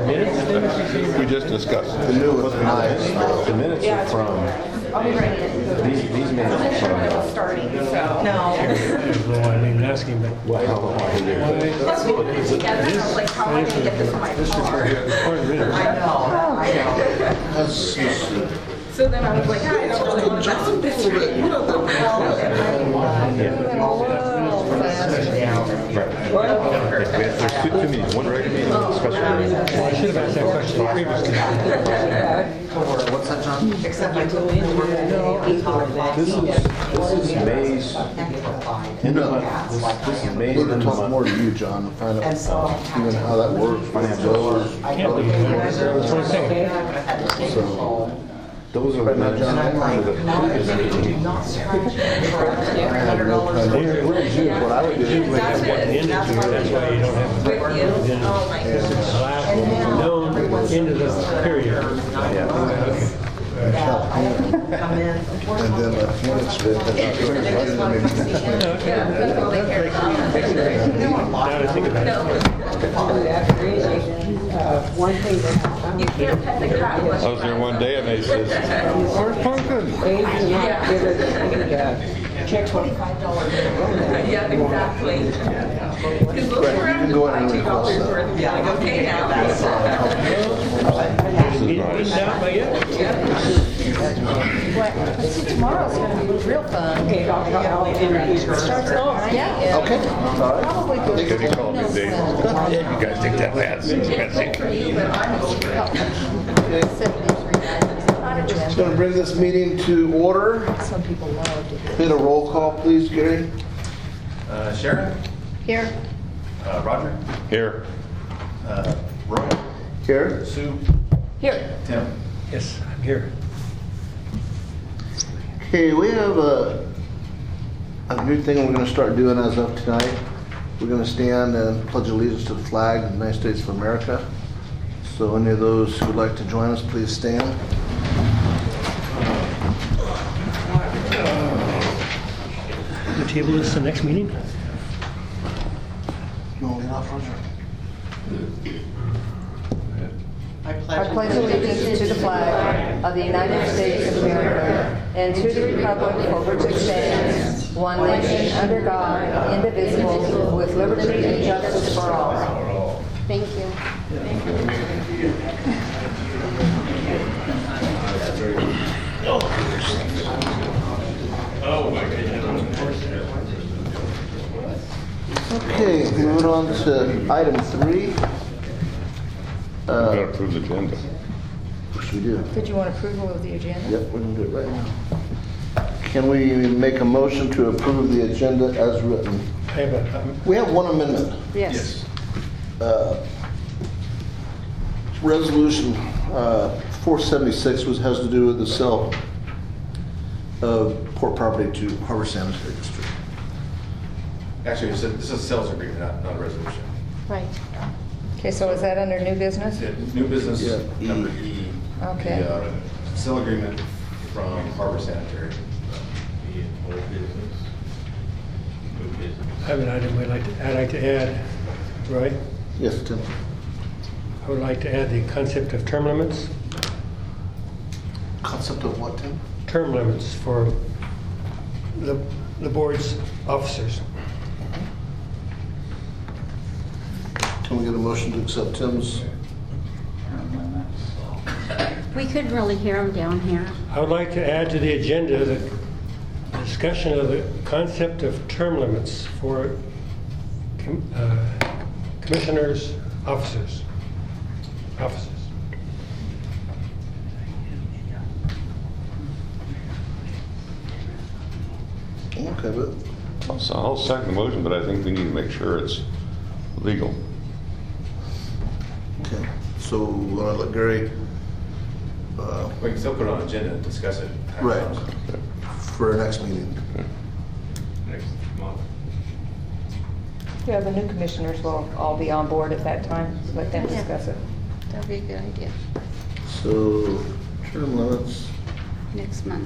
We just discussed The it. new was nice. The minutes are from, these minutes are from, Starting, so. No. I don't know why I didn't ask him, but well, how long are they? Plus, we put it together, and I was like, how am I gonna get this in my car? part of it. I know. That's just, So then I was like, I don't really want to mess with this. There's two meetings, one regular meeting and one special meeting. Well, I should have asked that question previously. what's that, John? Except I told him to work today. This is May's, end of month, this is May's We're end gonna of talk more month. to you, John, to find out even how that works, financial. Can't believe that. That's what I'm saying. So, Those are the minutes for the previous meeting. I have no plan. What you do, what I would do. Usually that's what the end of the year, that's why you don't have to. With you? Oh, my This is goodness. the last known end of the period. Come in. And then when it's been, then maybe next week. Now that I think about it. One thing that You can't pet the cat unless I was there one day and they says, where's Pumpkin? they do not give it check $25. Yeah, exactly. Because those Right, were you can go ahead and $2 request that. worth. Yeah, like, okay now. Eaten out by yet? See, tomorrow's gonna be real fun. Okay, Starts off, yeah. Okay, all right. Probably good. Because he called me, Dave. You guys think that lad's expensive? Just gonna bring this meeting to order. Some people loved it. Hit a roll call, please, Gary. Sharon, Here, Roger, Here. Roy, Here. Sue, here. Tim. Yes, I'm here. Okay, we have a new thing we're gonna start doing as of tonight. We're gonna stand and pledge allegiance to the flag of the United States of America. So any of those who would like to join us, please stand. The table is the next meeting? You wanna lead off, Roger? I pledge allegiance to the flag of the United States of America and to the republic for which it stands, one nation under God, indivisible, with liberty and justice for all. Thank you. Okay, moving on to item 3. Gotta approve the agenda. What should we do? Did you want approval of the agenda? Yep, we're gonna do it right now. Can we make a motion to approve the agenda as written? I have a, We have one amendment. Yes. Resolution 476 has to do with the sale of port property to Harbor Sanitary District. Actually, this is a sales agreement, not a resolution. Right. Okay, so is that under new business? Yeah, New business, Yeah, E. number E. Okay. The sale agreement from Harbor Sanitary. I have an item I'd like to add, Roy. Yes, Tim? I would like to add the concept of term limits. Concept of what, Tim? Term limits for the board's officers. Can we get a motion to accept Tim's? We couldn't really hear them down here. I would like to add to the agenda the discussion of the concept of term limits for commissioners' officers. Okay, but So I'll second the motion, but I think we need to make sure it's legal. okay. So we're gonna let Gary, We can still put it on agenda and discuss it. right, for our next meeting. Next month. Yeah, the new commissioners will all be on board at that time. Let them discuss it. That'd be a good idea. So term limits. Next month.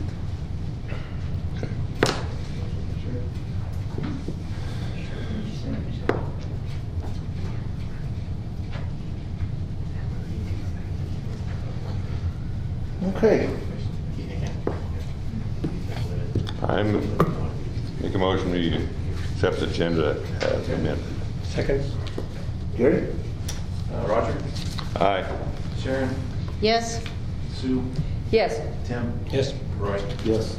Okay. Make a motion we accept the agenda as amended. Second? Gary? Roger, Aye. Sharon, Yes, Sue, Yes. Tim, Yes. Roy. Yes.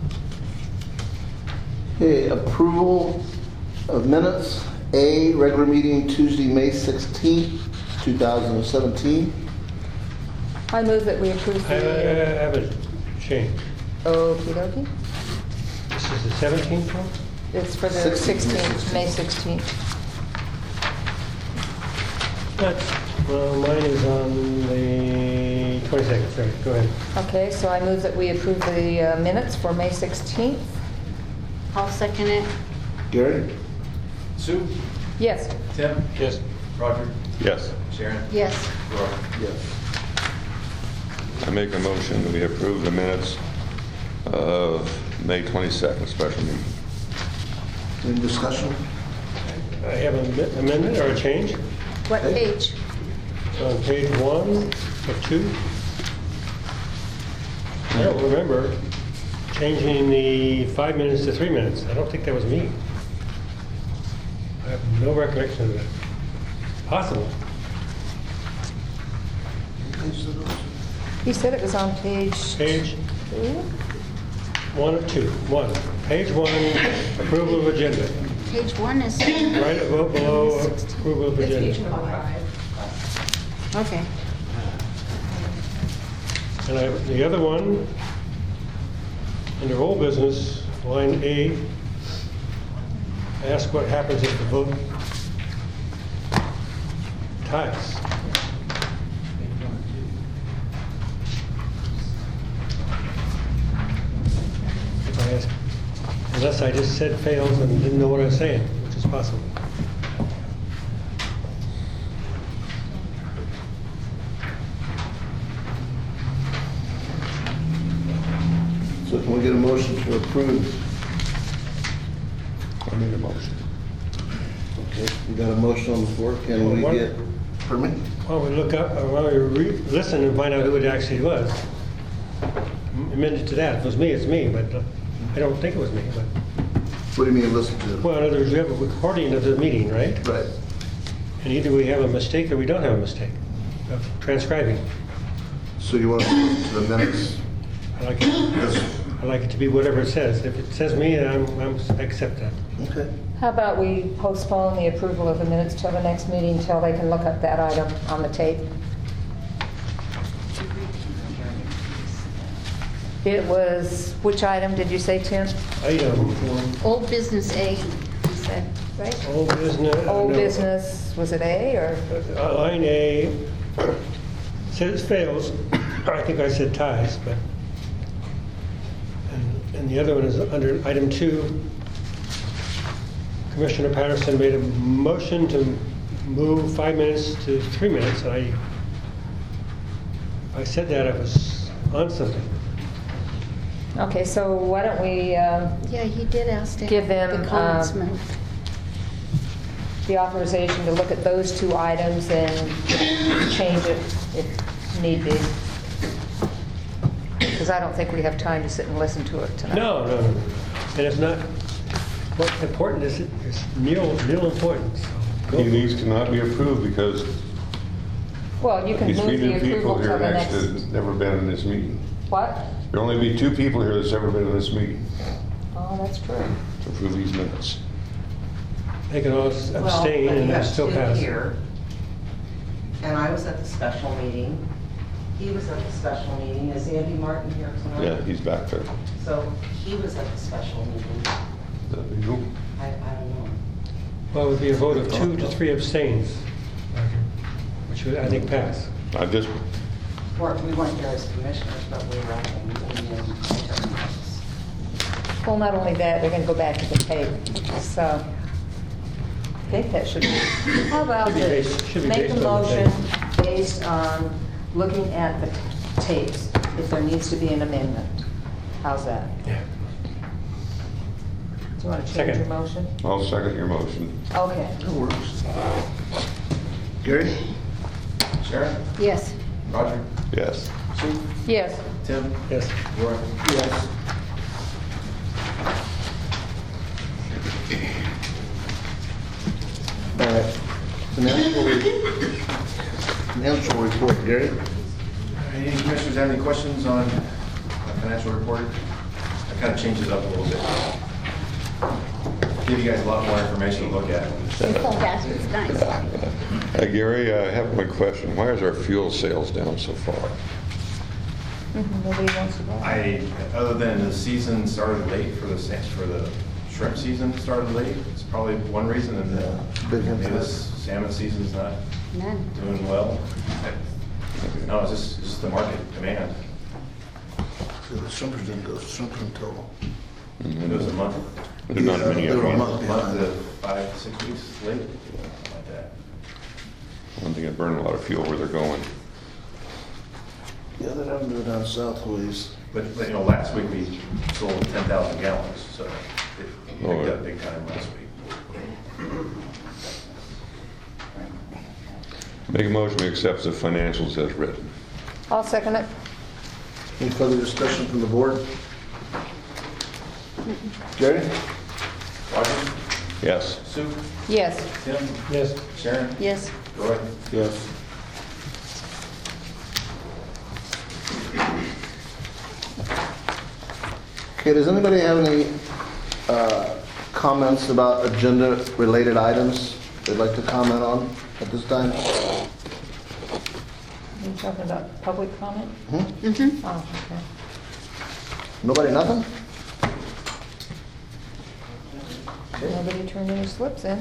Okay, approval of minutes. A, regular meeting Tuesday, May 16th, 2017. I move that we approve I the... have a change. Okey dokey. This is the 17th one? It's for the 16th, 16th, May 16th. Well, mine is on the 22nd, sorry, go ahead. Okay, so I move that we approve the minutes for May 16th. I'll second it. Gary? Sue, Yes. Tim, Yes. Roger, Yes. Sharon, Yes, Roy. Yes. I make a motion that we approve the minutes of May 22nd special meeting. Any discussion? I have an amendment or a change what page? on page 1 of 2. I don't remember changing the 5 minutes to 3 minutes. I don't think that was me. I have no recollection of that. Possible. He said it was on page... Page 2? 1 of 2. 1. Page 1, approval of agenda. Page 1 is, Right above below approval of agenda. okay. And the other one, under old business, line A, ask what happens if the vote ties. If I ask, unless I just said fails and didn't know what I was saying, which is possible. So can we get a motion to approve? I made a motion. Okay, we got a motion on the floor. Can we What? get, pardon me? While we look up, or while we listen and find out who it actually was. Amended to that. If it was me, it's me, but I don't think it was me. But What do you mean listen to? well, in other words, we have a recording of the meeting, right? Right. And either we have a mistake or we don't have a mistake of transcribing. So you want to listen to the minutes? I like it to be whatever it says. If it says me, I accept that. Okay. How about we postpone the approval of the minutes till the next meeting, till they can look up that item on the tape? It was, which item did you say, Tim? Item, Old business A, he said, right? old business. Old no. business, was it A or? Line A says fails. I think I said ties, but. And the other one is under item 2. Commissioner Patterson made a motion to move 5 minutes to 3 minutes. I said that I was on something. Okay, so why don't we Yeah, he did ask to Give have them, the comments moved. the authorization to look at those 2 items and change it if need be? Because I don't think we have time to sit and listen to it tonight. No. And it's not, what's important is it's nil importance. So go for it. These cannot be approved because Well, you can these move 3 the new people approval here till the next next... to never been in this meeting. What? There'll only be 2 people here that's ever been in this meeting Oh, that's true. to approve these minutes. They can all abstain and it'll still pass. Here, and I was at the special meeting. He was at the special meeting. Is Andy Martin here tonight? Yeah, he's back there. So he was at the special meeting. That'd be cool. I don't know. Well, it would be a vote of 2 to 3 abstains, Roger, which would, I think, pass. I just, We weren't there as commissioners, but we were at the meeting and I took notes. Well, not only that, they're going to go back to the tape, so I think that should be... How about Should be this? based- should be Make a based on the motion based on looking at the tapes, if there needs to be an amendment. How's that? Yeah. Do you want to change Second. your motion? I'll second your motion. Okay. That works. Gary? Sharon, Yes, Roger, Yes. Sue? Yes. Tim? Yes. Roy? Yes. All right. Financial report, Gary? Any commissioners have any questions on my financial report? I kind of changed it up a little bit. Give you guys a lot more information to look at. It's nice. Gary, I have one question. Why is our fuel sales down so far? Nobody wants to go. Other than the season started late for the shrimp season started late, it's probably one reason, and Big maybe impact. this salmon season's not None. doing well. No, it's just the market demand. So the shrimpers didn't go shrimping until. It was a month. There's not many. They were a of month them. Month behind. to 5 to 6 weeks late, something like that. One thing, it burned a lot of fuel where they're going. Yeah, they're having to go down south ways. But you know, last week we sold 10,000 gallons, so it picked up big time last week. Make a motion to accept the financials as written. I'll second it. Any further discussion from the board? Gary? Roger? Yes. Sue? Yes. Tim? Yes. Sharon? Yes. Roy? Yes. Okay, does anybody have any comments about agenda-related items they'd like to comment on at this time? Are you talking about public comment? Mm-hmm. Oh, okay. Nobody, nothing? Nobody turned any slips in.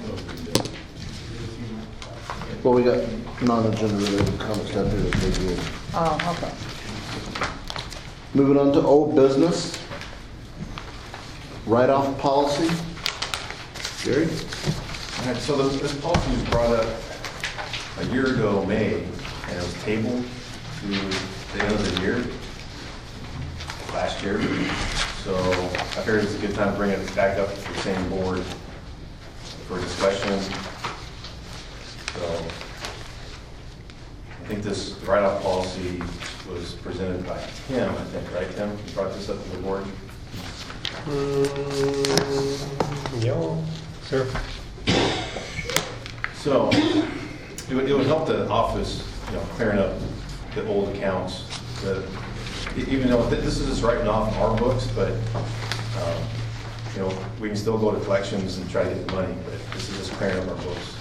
Well, we got non-agenda related comments down here that they did. Oh, okay. Moving on to old business. Write-off policy. Gary? All right, so this policy was brought up a year ago, May, and it was tabled to the end of the year, last year. So I figured it's a good time to bring it back up to the same board for discussion. So I think this write-off policy was presented by Tim, I think, right, Tim? You brought this up to the board? Yeah, sure. So it would help the office, you know, clearing up the old accounts. Even though this is just writing off our books, but, you know, we can still go to collections and try to get the money, but this is just clearing up our books.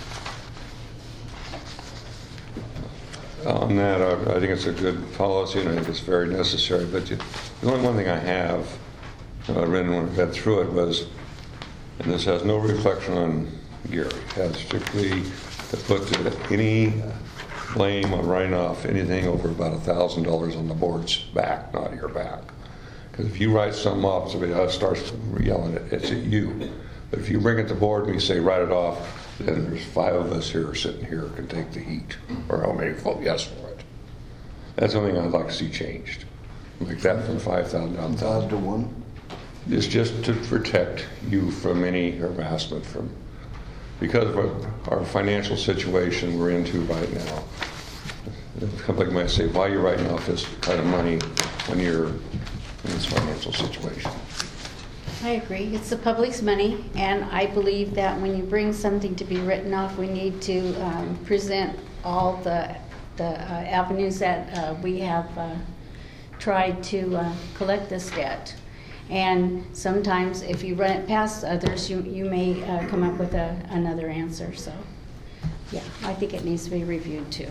On that, I think it's a good policy, and I think it's very necessary, but the only one thing I have, when I read through it, was, and this has no reflection on Gary, it has strictly to put any blame on writing off anything over about $1,000 on the board's back, not your back. Because if you write something off, somebody else starts yelling it's at you. But if you bring it to board and you say write it off, then there's 5 of us here sitting here can take the heat, or I'll maybe vote yes for it. That's something I'd like to see changed. Like that from 5,000 down 5 to 1,000. 1. It's just to protect you from any harassment because of our financial situation we're into right now. The company might say, why are you writing off this kind of money when you're in this financial situation? I agree. It's the public's money, and I believe that when you bring something to be written off, we need to present all the avenues that we have tried to collect this debt. And sometimes if you run it past others, you may come up with another answer. So, yeah, I think it needs to be reviewed too.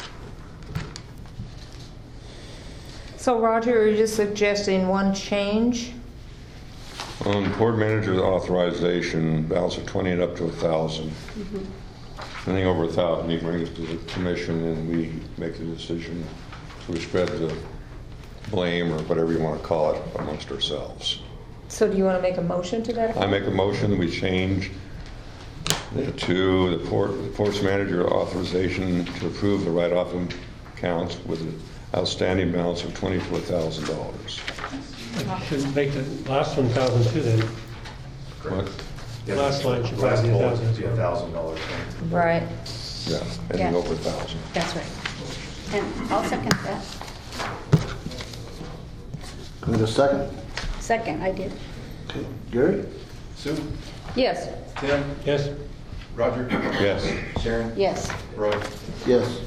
So Roger, are you just suggesting one change? On board manager's authorization, balance of 20 and up to 1,000. Anything over 1,000, he brings it to the commission and we make the decision. So we spread the blame or whatever you want to call it amongst ourselves. So do you want to make a motion to that? I make a motion that we change to the port's manager authorization to approve the write-off accounts with an outstanding balance of $24,000. Should make the last one 1,000 too then. What? The last line should Last probably be bullet 1,000. should be $1,000 thing. Right. Yeah, anything Yeah. over 1,000. That's right. And I'll second that. Need a second? Second, I did. Okay, Gary? Sue, Yes. Tim, Yes, Roger, Yes. Sharon, Yes. Roy. Yes.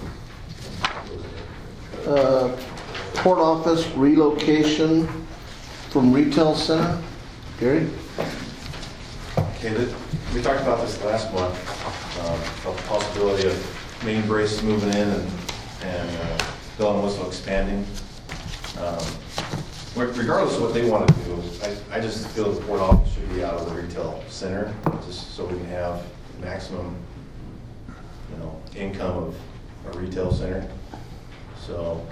Port office relocation from retail center. Gary? Okay, we talked about this last month, about the possibility of Main Brace moving in and Bell and Whistle expanding. Regardless of what they want to do, I just feel the port office should be out of the retail center, just so we can have maximum, income of a retail center. So,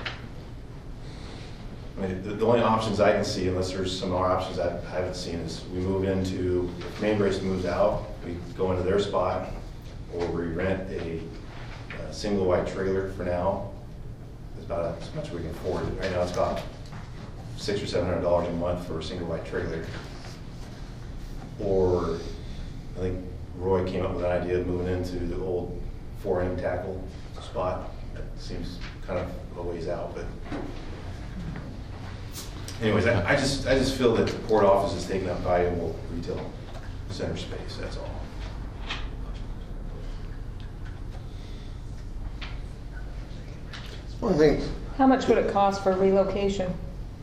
I mean, the only options I can see, unless there's some more options I haven't seen, is we move into, if Main Brace moves out, we go into their spot, or we rent a single wide trailer for now. It's about as much as we can afford. Right now it's about $600 or $700 a month for a single wide trailer. Or I think Roy came up with an idea of moving into the old 4M tackle spot. That seems kind of a ways out, but anyways, I just feel that the port office is taking up valuable retail center space, that's all. One thing, How much would it cost for relocation?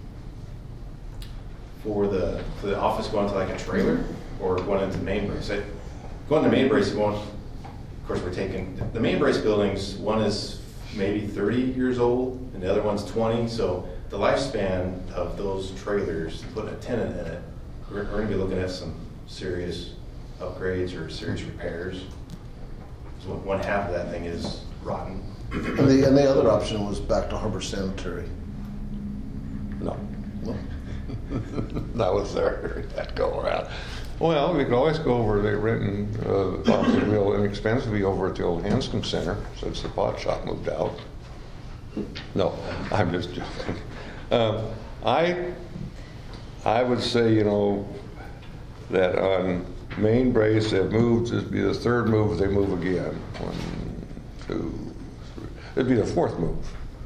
For the office going to like a trailer or going into Main Brace. Going to Main Brace, of course, we're taking, the Main Brace buildings, one is maybe 30 years old and the other one's 20. So the lifespan of those trailers, putting a tenant in it, we're going to be looking at some serious upgrades or serious repairs. So one half of that thing is rotten. and the other option was back to Harbor Sanitary. No. That was there, that go around. Well, we could always go over, they renting, obviously real inexpensively over at the old Hanscom Center, since the pot shop moved out. No, I'm just joking. I would say, that on Main Brace, they've moved, this would be the third move, they move again. 1, 2, 3, it'd be the fourth move.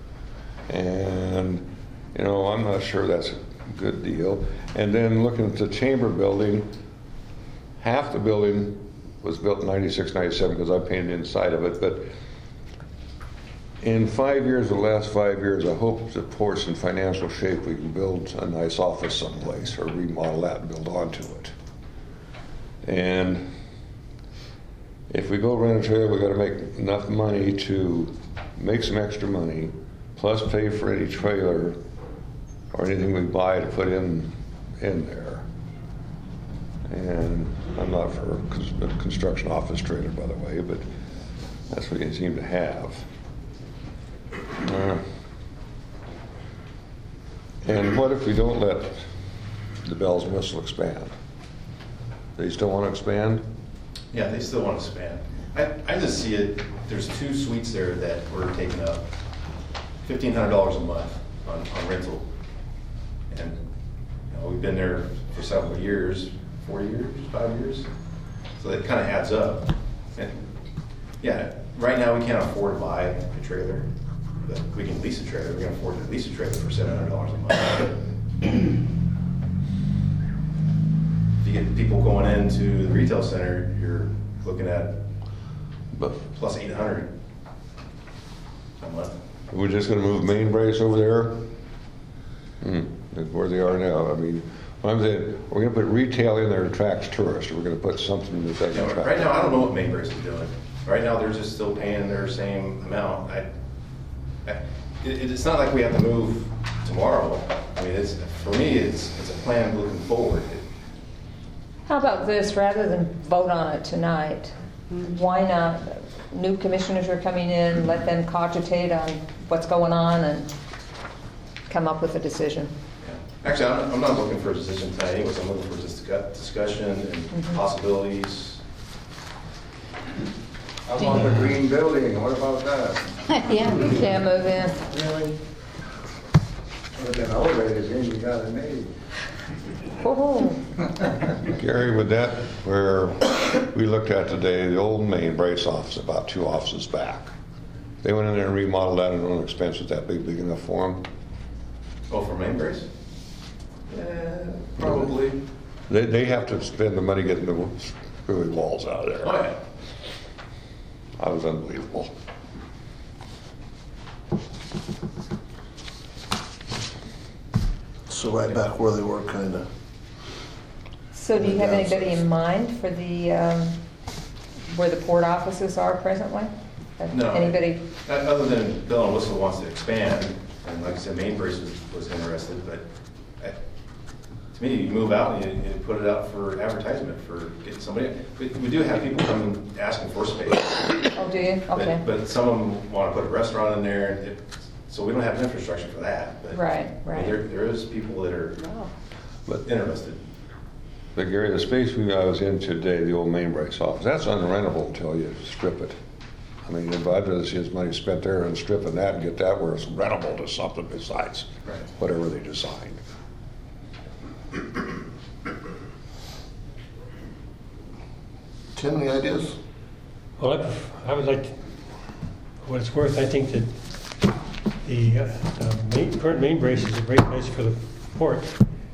And, I'm not sure that's a good deal. And then looking at the chamber building, half the building was built in 96, 97, because I painted inside of it, but in 5 years, the last 5 years, I hope that Port's in financial shape, we can build a nice office someplace, or remodel that and build onto it. And if we go rent a trailer, we gotta make enough money to make some extra money, plus pay for any trailer or anything we buy to put in there. And I'm not for a construction office trailer, by the way, but that's what you seem to have. And what if we don't let the Bells and Whistle expand? They still want to expand? Yeah, they still want to expand. I just see it, there's 2 suites there that we're taking up $1,500 a month on rental. And we've been there for several years, 4 years, 5 years. So that kind of adds up. And yeah, right now we can't afford to buy a trailer, but we can lease a trailer. We can afford to lease a trailer for $700 a month. If you get people going into the retail center, you're looking at plus $800 a month. We're just going to move Main Brace over there? Where they are now. I mean, what I'm saying, we're going to put retail in there that attracts tourists, or we're going to put something that doesn't attract. Right now, I don't know what Main Brace is doing. Right now, they're just still paying their same amount. It's not like we have to move tomorrow. I mean, for me, it's a plan looking forward. How about this, rather than vote on it tonight, why not, new commissioners are coming in, let them cogitate on what's going on and come up with a decision? Yeah. Actually, I'm not looking for a decision tonight anyways. I'm looking for discussion and possibilities. I want a green building, what about that? Yeah. You can't move in. Really? With an elevators in, you got it made. Oh, Gary, with that, where we looked at today, the old Main Brace office, about 2 offices back. They went in there and remodeled that at their own expense. Was that big enough for them? Oh, for Main Brace? Probably. They have to spend the money getting the screwy walls out of there. Oh, yeah. That was unbelievable. So right back where they were, kind of. So do you have anybody in mind for the, where the port offices are presently? No. Anybody? Other than Bill and Whistle wants to expand, and like I said, Mainbrace was interested, but to me, you move out and you put it out for advertisement for getting somebody. We do have people come asking for space. Oh, do you? Okay. But some of them want to put a restaurant in there, so we don't have infrastructure for that. But Right. There is people that are interested. But Gary, the space I was in today, the old Mainbrace office, that's unrentable until you strip it. I mean, I'd rather see his money spent there and stripping that and get that where it's rentable to something besides whatever they designed. Tim, any ideas? Well, I would like, for what it's worth, I think that the current Mainbrace is a great place for the port.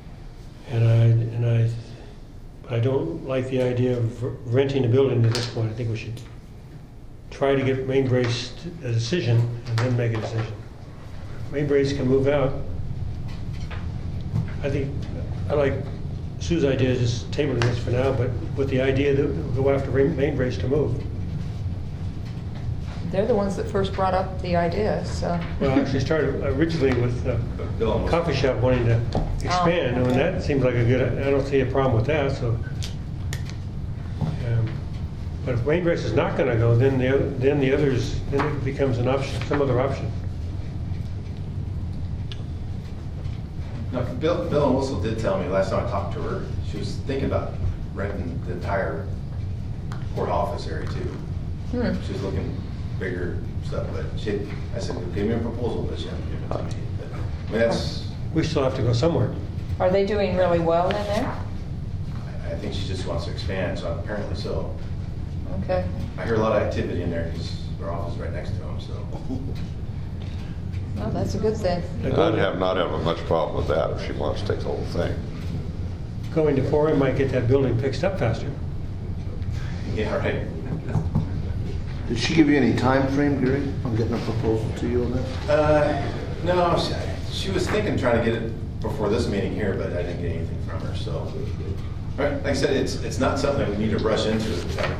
And I don't like the idea of renting a building at this point. I think we should try to get Mainbrace a decision and then make a decision. Mainbrace can move out. I like Sue's idea of just tabling this for now, but with the idea that we'll go after Mainbrace to move. They're the ones that first brought up the idea, so. Well, I actually started originally with Bill and coffee shop wanting to expand, and okay. that seems like a good, I don't see a problem with that, so. But if Mainbrace is not gonna go, then the others, then it becomes an option, some other option. No, Bill and Whistle did tell me last time I talked to her, she was thinking about renting the entire port office area too. She was looking bigger stuff, but I said, give me a proposal, but she hadn't given it to me. But, I mean, that's, We still have to go somewhere. Are they doing really well in there? I think she just wants to expand, so apparently so. Okay. I hear a lot of activity in there because our office is right next to them, so. Well, that's a good thing. I'd not have much problem with that if she wants to take the whole thing. Going to Forum might get that building fixed up faster. Yeah, right. Did she give you any time frame, Gary, on getting a proposal to you on that? No, she was thinking trying to get it before this meeting here, but I didn't get anything from her, so. Right, like I said, it's not something that we need to rush into.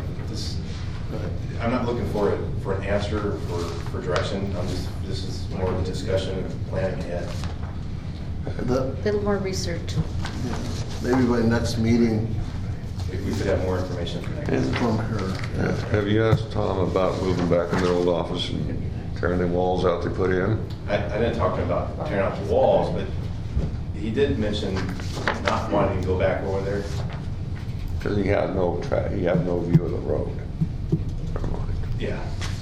I'm not looking for an answer for direction. This is more of a discussion and planning ahead. Little more research. Maybe by next meeting If we could have more information from her. Have you asked Tom about moving back in their old office and tearing the walls out they put in? I didn't talk to him about tearing out the walls, but he did mention not wanting to go back over there. Because he had no view of the road. Never mind. Yeah.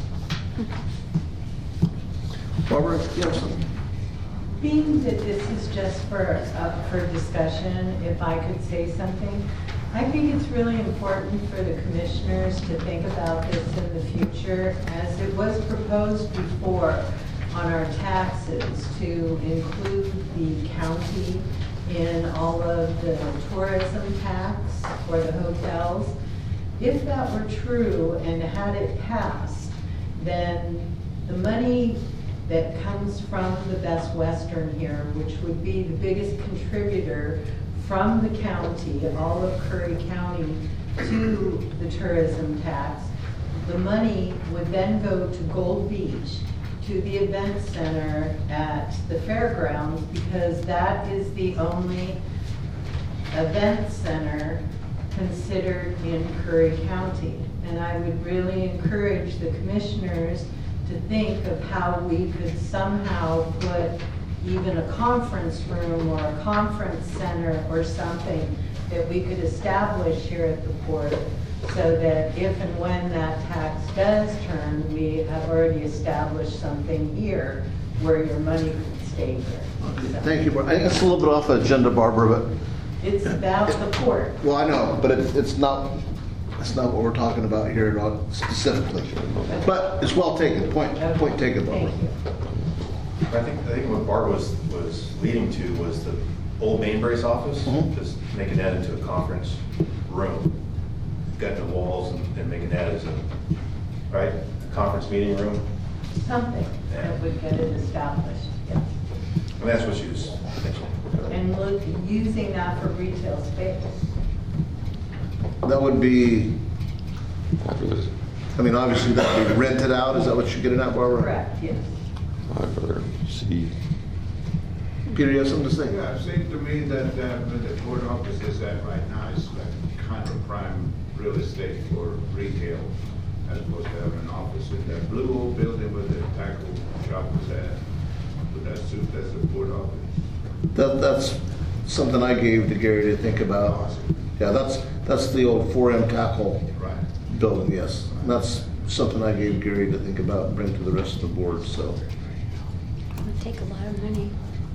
Barbara, you have something? Being that this is just for discussion, if I could say something, I think it's really important for the commissioners to think about this in the future, as it was proposed before on our taxes to include the county in all of the tourism tax for the hotels. If that were true and had it passed, then the money that comes from the Best Western here, which would be the biggest contributor from the county, all of Curry County, to the tourism tax, the money would then go to Gold Beach, to the event center at the fairgrounds, because that is the only event center considered in Curry County. And I would really encourage the commissioners to think of how we could somehow put even a conference room or a conference center or something that we could establish here at the port, so that if and when that tax does turn, we have already established something here where your money could stay here. Okay, thank you, Barbara. I think it's a little bit off the agenda, Barbara, but, It's about the port. well, I know, but it's not what we're talking about here at all specifically. But it's well taken, point taken, Barbara. Thank you. I think what Barbara was leading to was the old main brace office, Mhm. just making that into a conference room. Gutting the walls and making that as a, right, a conference meeting room. Something that would get it established, yes. And that's what she was mentioning. And using that for retail space. That would be, I'd rather- I mean, obviously that would be rented out, is that what you're getting at, Barbara? Correct, yes. I'd rather see, Peter, you have something to say? Yeah, it seems to me that where the court office is at right now is like kind of prime real estate for retail, as opposed to having an office in that blue old building where the tackle shop was at. Would that suit as a court office? That's something I gave to Gary to think about. Yeah, that's the old 4M tackle Right. building, yes. And that's something I gave Gary to think about and bring to the rest of the board, so. It would take a lot of money.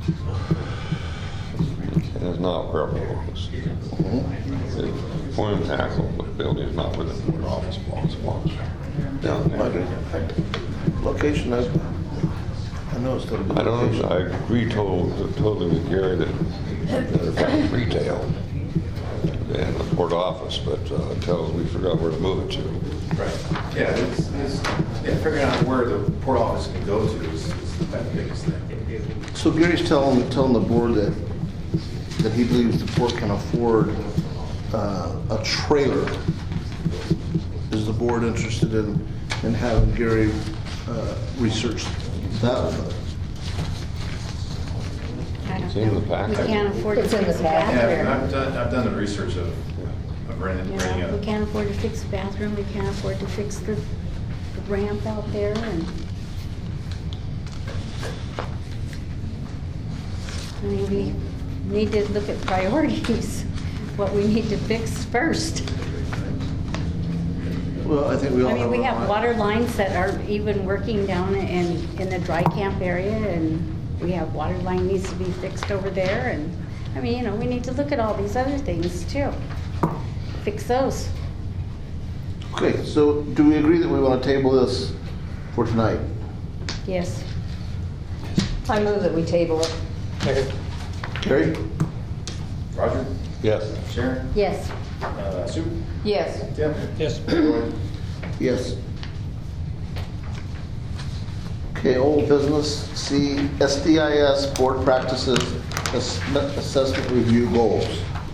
and it's not where our office. The point of tackle, the building is not within the office blocks. Yeah, I agree. Location, I know it's still a good I don't location. know, I agree totally with Gary that they're kind of retail and the port office, but until we figure out where to move it to. Right. Yeah, yeah, figuring out where the port office can go to is the biggest thing. So Gary's telling the board that he believes the port can afford a trailer. Is the board interested in having Gary research that? I don't It's in know. the packet. We can't afford to It's in fix the a packet. bathroom. Yeah, I've done the research of renting Yeah, we a, can't afford to fix a bathroom, we can't afford to fix the ramp out there, and I mean, we need to look at priorities, what we need to fix first. Well, I think we all I have. mean, we our have mind. water lines that aren't even working down in the dry camp area, and we have water line needs to be fixed over there, and, I mean, you know, we need to look at all these other things too. Fix those. Okay, so do we agree that we want to table this for tonight? Yes. I move that we table it. Second. Gary? Roger, Yes. Sharon, Yes. Sue, Yes. Tim, Yes. Roy. Yes. Okay, old business, C, SDIS board practices, assessment review goals.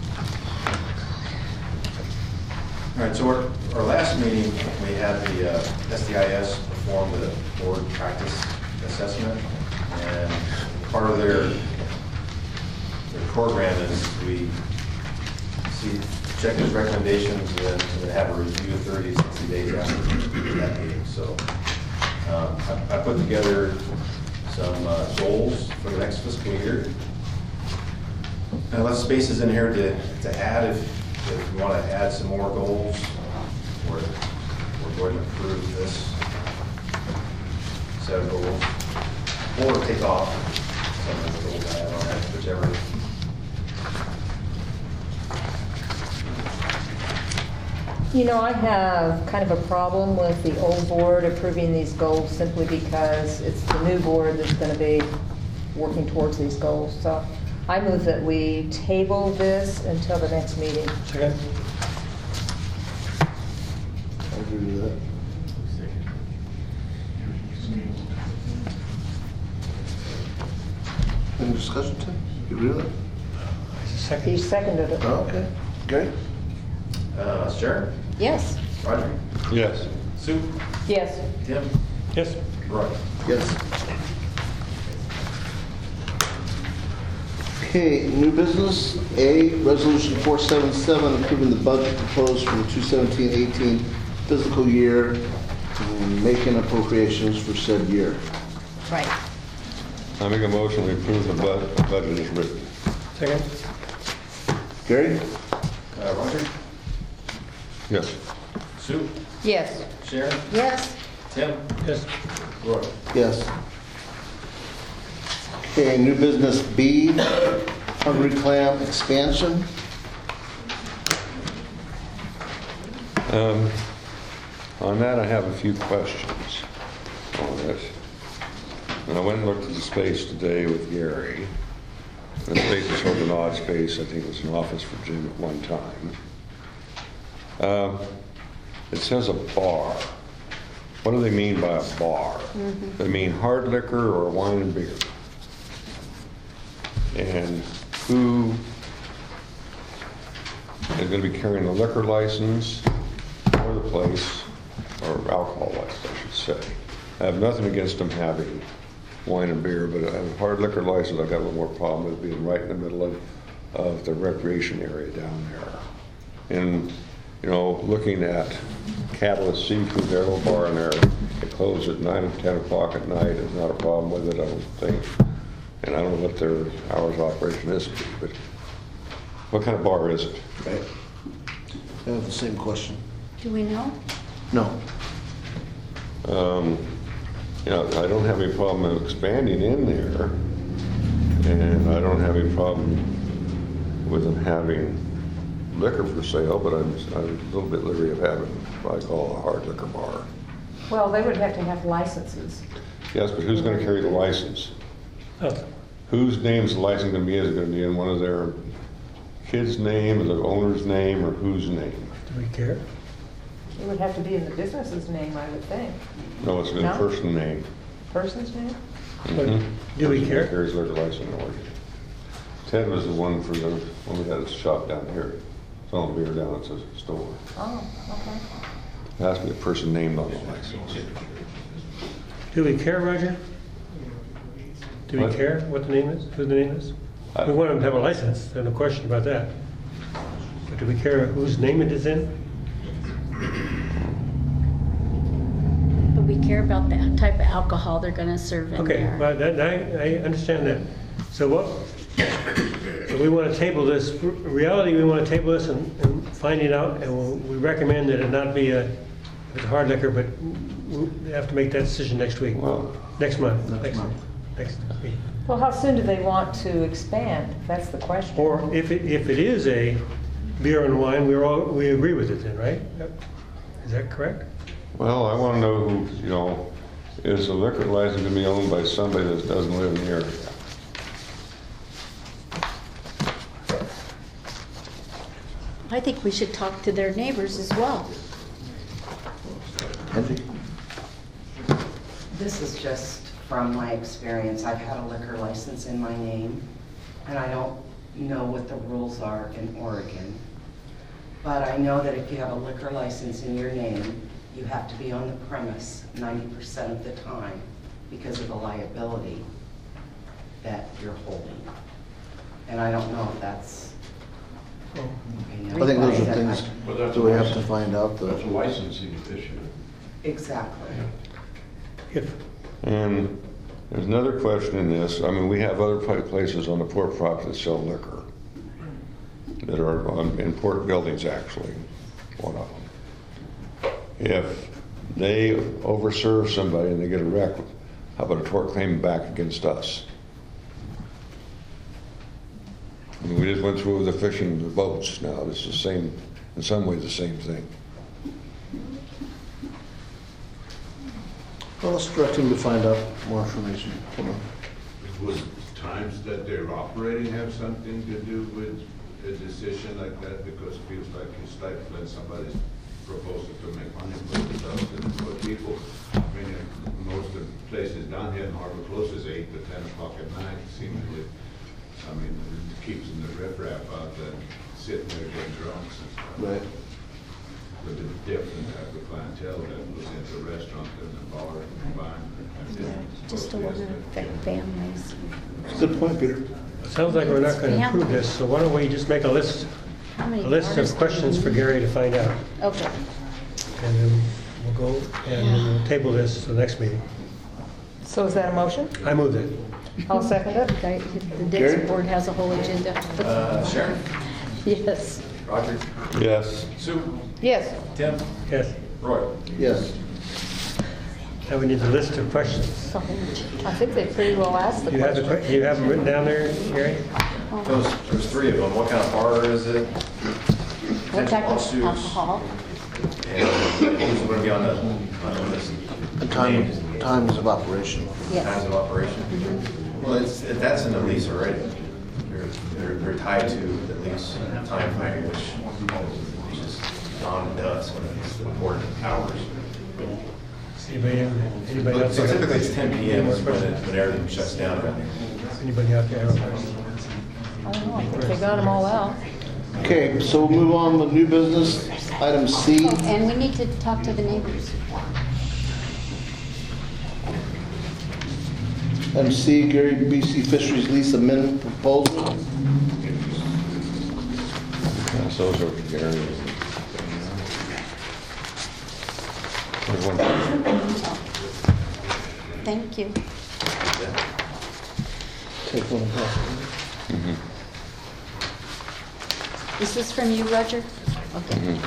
All right, so our last meeting, we had the SDIS perform the board practice assessment, and part of their program is we check those recommendations and then have a review 30, 60 days after that meeting. So I put together some goals for the next fiscal year. And less spaces in here to add if you want to add some more goals, we're going to approve this set of goals, or take off some of the goals I have on that, whichever. You know, I have kind of a problem with the old board approving these goals simply because it's the new board that's going to be working towards these goals. So I move that we table this until the next meeting. Second. I agree with that. Any discussion, Tim? You agree with that? Second. He seconded it. Oh, okay. Gary? Sharon, Yes. Roger, Yes. Sue, Yes. Tim, Yes. Roy. Yes. Okay, new business, A, resolution 477, approving the budget proposed for the 2017-18 fiscal year, and making appropriations for said year. Right. I make a motion to approve the budget as written. Second. Gary? Roger, Yes. Sue, Yes. Sharon, Yes. Tim, Yes. Roy. Yes. Okay, new business B, Hungry Clam expansion. On that, I have a few questions on this. And I went and looked at the space today with Gary. The space is sort of an odd space. I think it was an office for Jim at one time. It says a bar. What do they mean by a bar? They mean hard liquor or wine and beer. And who is going to be carrying the liquor license for the place, or alcohol license, I should say. I have nothing against them having wine and beer, but a hard liquor license, I've got a little more problem with being right in the middle of the recreation area down there. And, you know, looking at Catalyst Seafood, their little bar in there, it closes at 9 or 10 o'clock at night. There's not a problem with it, I don't think. And I don't know what their hours of operation is, but what kind of bar is it? Right. I have the same question. Do we know? No. You know, I don't have any problem expanding in there, and I don't have any problem with them having liquor for sale, but I'm a little bit leery of having what I call a hard liquor bar. Well, they would have to have licenses. Yes, but who's going to carry the license? Whose name is the license going to be? Is it going to be in one of their kids' name, or the owner's name, or whose name? Do we care? It would have to be in the business's name, I would think. No, it's in No? a person's name. Person's name? Do we care? Carries liquor license in Oregon. Ted was the one for the, when we had a shop down here, selling beer down at the store. Oh, okay. It has to be a person named on the license. Do we care, Roger? Do we What? care what the name is, who the name is? We want them to have a license, there's no question about that. But do we care whose name it is in? But we care about the type of alcohol they're gonna serve in Okay, there. well, I understand that. So what, so we want to table this, in reality, we want to table this and find it out, and we recommend that it not be a, it's a hard liquor, but we have to make that decision next week. Well, Next month. Next month. Next week. Well, how soon do they want to expand? That's the question. Or if it is a beer and wine, we agree with it then, right? Is that correct? well, I want to know who, you know, is the liquor license going to be owned by somebody that doesn't live in the area? I think we should talk to their neighbors as well. Andy? This is just from my experience. I've had a liquor license in my name, and I don't know what the rules are in Oregon. But I know that if you have a liquor license in your name, you have to be on the premise 90% of the time because of the liability that you're holding. And I don't know if that's... I think those are things Well, that's that we have to find out. That's a licensing issue. Exactly. And there's another question in this. I mean, we have other places on the port property that sell liquor that are in port buildings, actually, one of them. If they overserve somebody and they get a wreck, how about a tort claim back against us? I mean, we just went through the fishing the boats now. It's the same, in some ways, the same thing. Well, let's direct him to find out more information. Hold on. Would times that they're operating have something to do with a decision like that? Because it feels like it's stifling somebody's proposal to make money for themselves and for people. I mean, most of the places down here in Harbor closes 8 to 10 o'clock at night, seemingly. I mean, it keeps the riffraff out there, sitting there getting drunk and stuff. Right. But it's different type of clientele that goes into a restaurant and a bar and buying. Just don't want to affect families. Good point, Peter. Sounds like we're not going to approve this, so why don't we just make a list How many of artists do we questions for need? Gary to find out. Okay. And then we'll go and we'll table this to the next meeting. So is that a motion? I move that. I'll second it. Okay, the Dixon board has a whole agenda. Sharon? Yes. Roger? Yes. Sue? Yes. Tim? Yes. Roy? Yes. Now we need the list of questions. I think they pretty well asked the You have question. you have them written down there, Gary? There's 3 of them. What kind of bar is it? What type of Lawsuits. alcohol? And who's going to be on the list? And times of operation. Yes. Times of operation? Well, that's in the lease already. they're tied to the lease timeframe, which is dawn to dusk when it's important hours. Anybody else? So typically it's 10 p.m. is when everything shuts down. Anybody out there? I don't know, I think they got them all out. Okay, so we'll move on with new business, item C. Oh, and we need to talk to the neighbors. Item C, Gary BC Fisheries lease amendment proposal. Yes, those are Gary. There's one. Thank you. Take one across. Is this from you, Roger? Okay.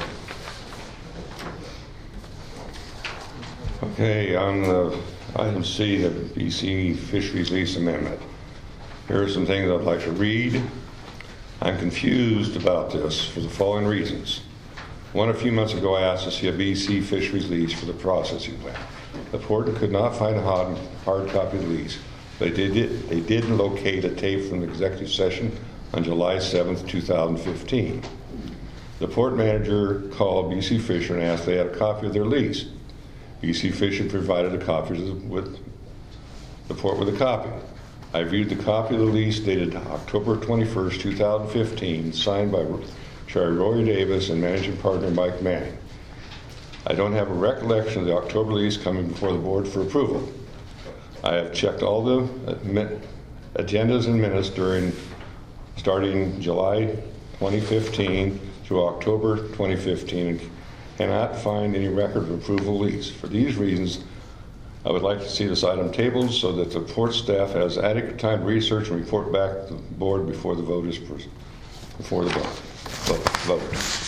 Okay, on item C, the BC Fisheries Lease Amendment. Here are some things I'd like to read. I'm confused about this for the following reasons. One, a few months ago, I asked to see a BC Fisheries lease for the processing plant. The port could not find a hard copy of the lease. They did locate a tape from the executive session on July 7th, 2015. The port manager called BC Fisher and asked if they had a copy of their lease. BC Fisher provided a copy with the port with a copy. I viewed the copy of the lease dated October 21st, 2015, signed by Chair Roy Davis and managing partner Mike Manning. I don't have a recollection of the October lease coming before the board for approval. I have checked all the agendas and minutes starting July 2015 through October 2015 and cannot find any record of approval lease. For these reasons, I would like to see this item tabled so that the port staff has adequate time to research and report back to the board before the vote is before the vote.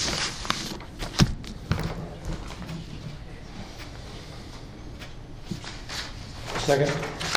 Second?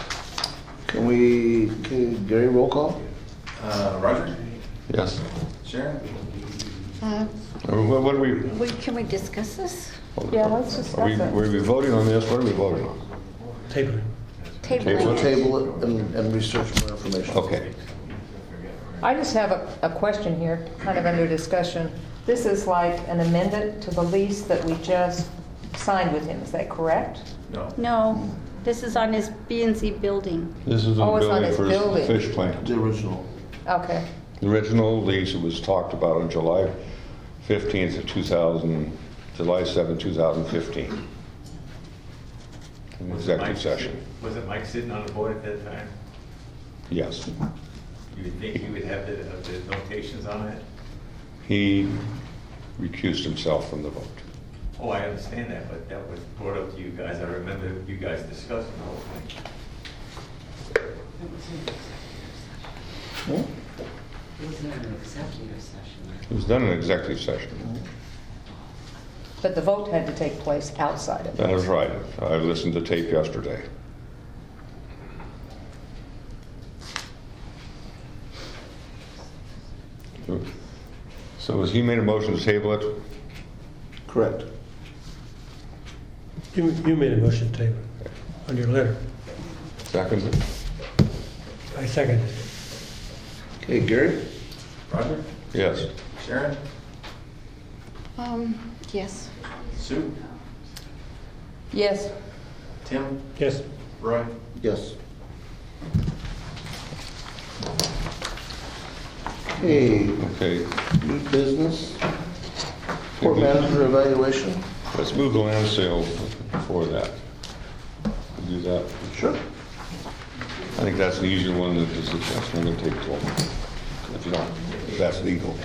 Can Gary roll call? Roger? Yes. Sharon? What are we? Can we discuss this? Yeah, let's discuss it. Were we voting on this? What are we voting on? Table it. Tabling. Table it and research more information. Okay. I just have a question here, kind of under discussion. This is like an amendment to the lease that we just signed with him, is that correct? No. No, this is on his B and Z building. This is the Oh, it's on building his for building. the fish plant. The original. Okay. The original lease was talked about on July 15th of July 7th, 2015. An executive session. Was it Mike sitting on the board at that time? Yes. You would think he would have the notations on it? He recused himself from the vote. Oh, I understand that, but that was brought up to you guys. I remember you guys discussing the whole thing. It was in an executive session. It was done in executive session. But the vote had to take place outside of it. That is right. I listened to tape yesterday. So has he made a motion to table it? Correct. You made a motion to table it on your letter. Second? I seconded it. Okay, Gary? Roger? Yes. Sharon? Yes. Sue? Yes. Tim? Yes. Roy? Yes. Okay, Okay. new business. Port manager evaluation. Let's move the land sale before that. Do that. Sure. I think that's the easier one that is, that's not going to take too long. If you don't, if that's legal.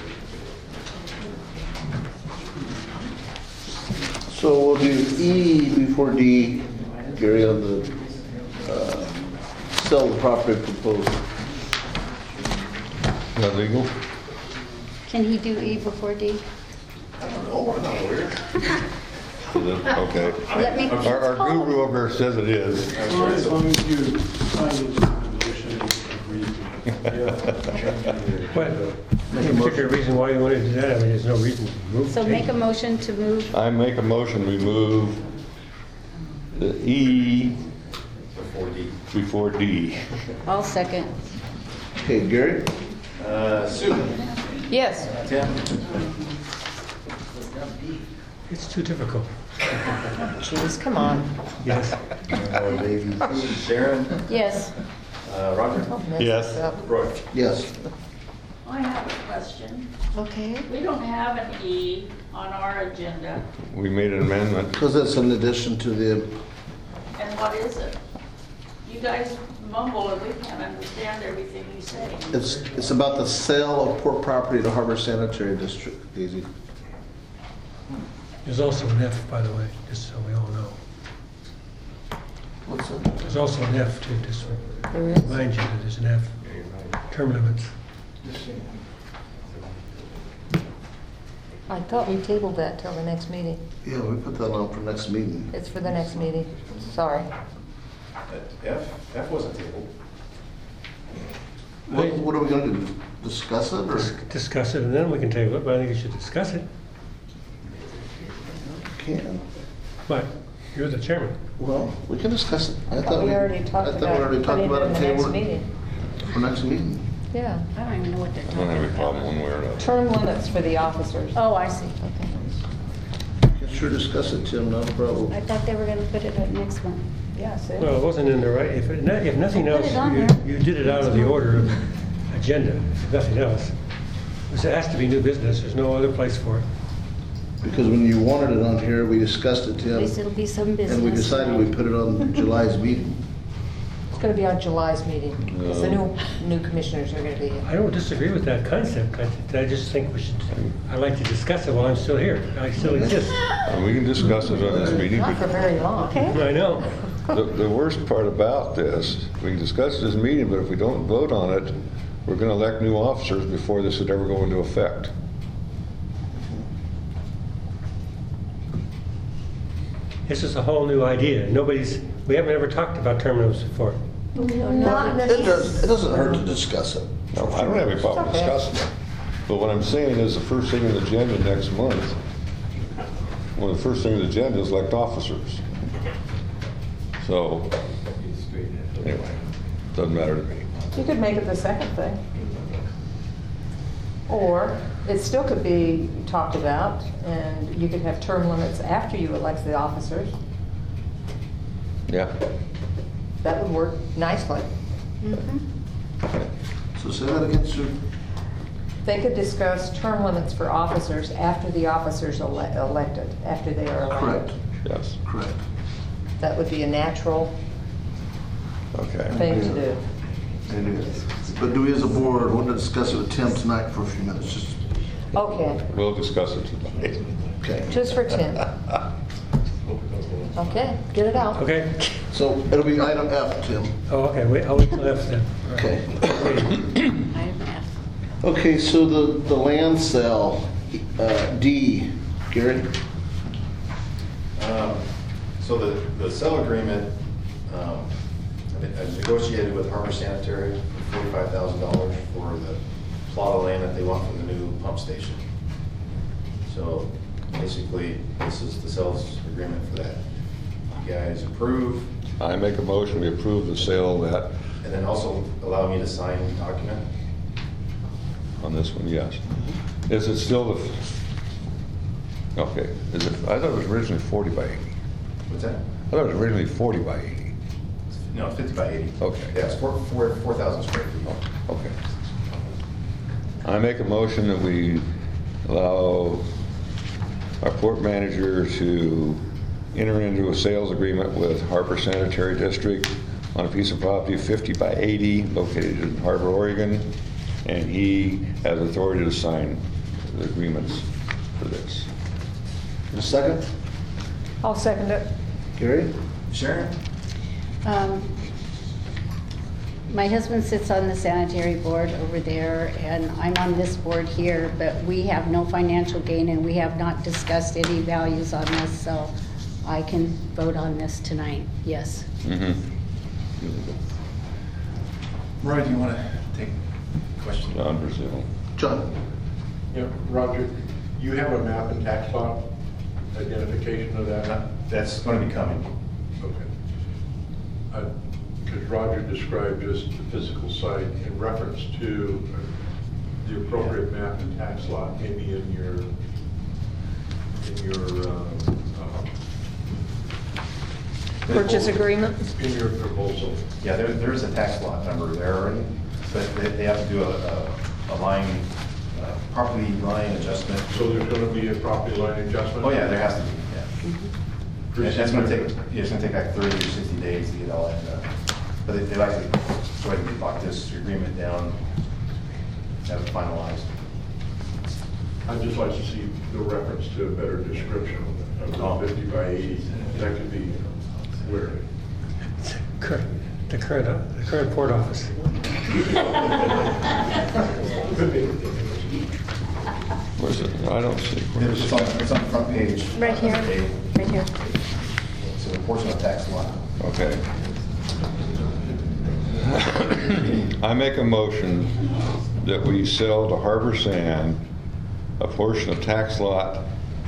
So we'll do E before D, Gary, on the sell the property proposal. Is that legal? Can he do E before D? Okay. Let me. Our guru over here says it is. As long as you sign the position What? Any particular reason why you wanted to do that? I mean, there's no reason to move. So make a motion to move. I make a motion, we move the E Before D. before D. I'll second. Okay, Gary? Sue? Yes. Tim? It's too difficult. Jeez, come on. Yes. Sharon? Yes. Roger? Don't mess this up. Roy? Yes. I have a question. Okay. We don't have an E on our agenda, We made an amendment. Because it's in addition to the, and what is it? You guys mumble and we can't understand everything you say. it's about the sale of port property to Harbor Sanitary District, Daisy. There's also an F, by the way, just so we all know. What's that? There's also an F too, just to There is? remind you that there's an F. Term limits. I thought we tabled that till the next meeting. Yeah, we put that on for next meeting. It's for the next meeting. Sorry. F wasn't tabled. What are we gonna do? Discuss it or? Discuss it, and then we can table it, but I think you should discuss it. Can. But you're the chairman. Well, we can discuss it. I thought we already talked I thought we already talked about it in it the next table meeting. for next meeting. Yeah. I don't even know what they're I talking don't have any about. problem one way or another. Term limits for the officers. Oh, I see, okay. Can sure discuss it, Tim, no problem. I thought they were gonna put it at next one. Yeah, see? Well, it wasn't in the right, if nothing Put else, it on there. you did it out of the order of agenda, if nothing else. It has to be new business, there's no other place for it. Because when you wanted it on here, we discussed it, At Tim. least it'll be some business. And we decided we put it on July's meeting. It's going to be on July's meeting, because the new commissioners are going to be here. I don't disagree with that concept, I just think we should, I'd like to discuss it while I'm still here, I still exist. And we can discuss it on this meeting. Not for very long. Okay. I know. The worst part about this, we can discuss this meeting, but if we don't vote on it, we're going to elect new officers before this would ever go into effect. This is a whole new idea, we haven't ever talked about term limits before. Not It doesn't hurt to discuss it. No, I don't have any problem Okay. discussing it. But what I'm saying is the first thing on the agenda next month, one of the first things on the agenda is elect officers. So, anyway, doesn't matter to me. You could make it the second thing. Or it still could be talked about, and you could have term limits after you elect the officers. Yeah. That would work nicely. So say that again, Sue. They could discuss term limits for officers after the officers elected, after they are elected. Correct, Yes. correct. That would be a natural Okay. thing to do. It is. But do we as a board want to discuss it with Tim tonight for a few minutes? Just, Okay, We'll discuss it tonight. okay. just for 10. Okay, get it out. Okay? So it'll be item F, Tim. Oh, okay, wait, I'll wait till F then. Okay. Item F. Okay, so the land sale, D, Gary? So the sale agreement, I negotiated with Harbor Sanitary for $45,000 for the plot of land that they want for the new pump station. So basically, this is the sales agreement for that. You guys approve, I make a motion, we approve the sale of that and then also allow me to sign the document. on this one, yes. Is it still the, okay, is it, I thought it was originally 40 by 80. What's that? I thought it was originally 40 by 80. No, 50 by 80. Okay. Yeah, it's 4,000 square feet. Okay. I make a motion that we allow our port manager to enter into a sales agreement with Harbor Sanitary District on a piece of property 50 by 80 located in Harbor, Oregon, and he has authority to sign the agreements for this. A second? I'll second it. Gary? Sharon? My husband sits on the sanitary board over there, and I'm on this board here, but we have no financial gain, and we have not discussed any values on this, so I can vote on this tonight, yes. Roy, do you want to take questions? John Brazil. John? Yeah, Roger, you have a map and tax lot identification of that? That's going to be coming. Okay. because Roger described just the physical site in reference to the appropriate map and tax lot, maybe in your Purchase agreement? in your proposal. Yeah, there's a tax lot number there already, but they have to do a line, property line adjustment. So there's going to be a property line adjustment? Oh, yeah, there has to be, yeah. And that's going to take, it's going to take like 30 or 60 days to get all that done. But they'd like to go ahead and lock this agreement down, have it finalized. I'd just like to see the reference to a better description of the 50 by 80. That could be where. The current port office. Could be. Where's it? I don't see. It's on the front page. Right here. Right here. So the portion of tax lot. Okay. I make a motion that we sell to Harbor Sand a portion of tax lot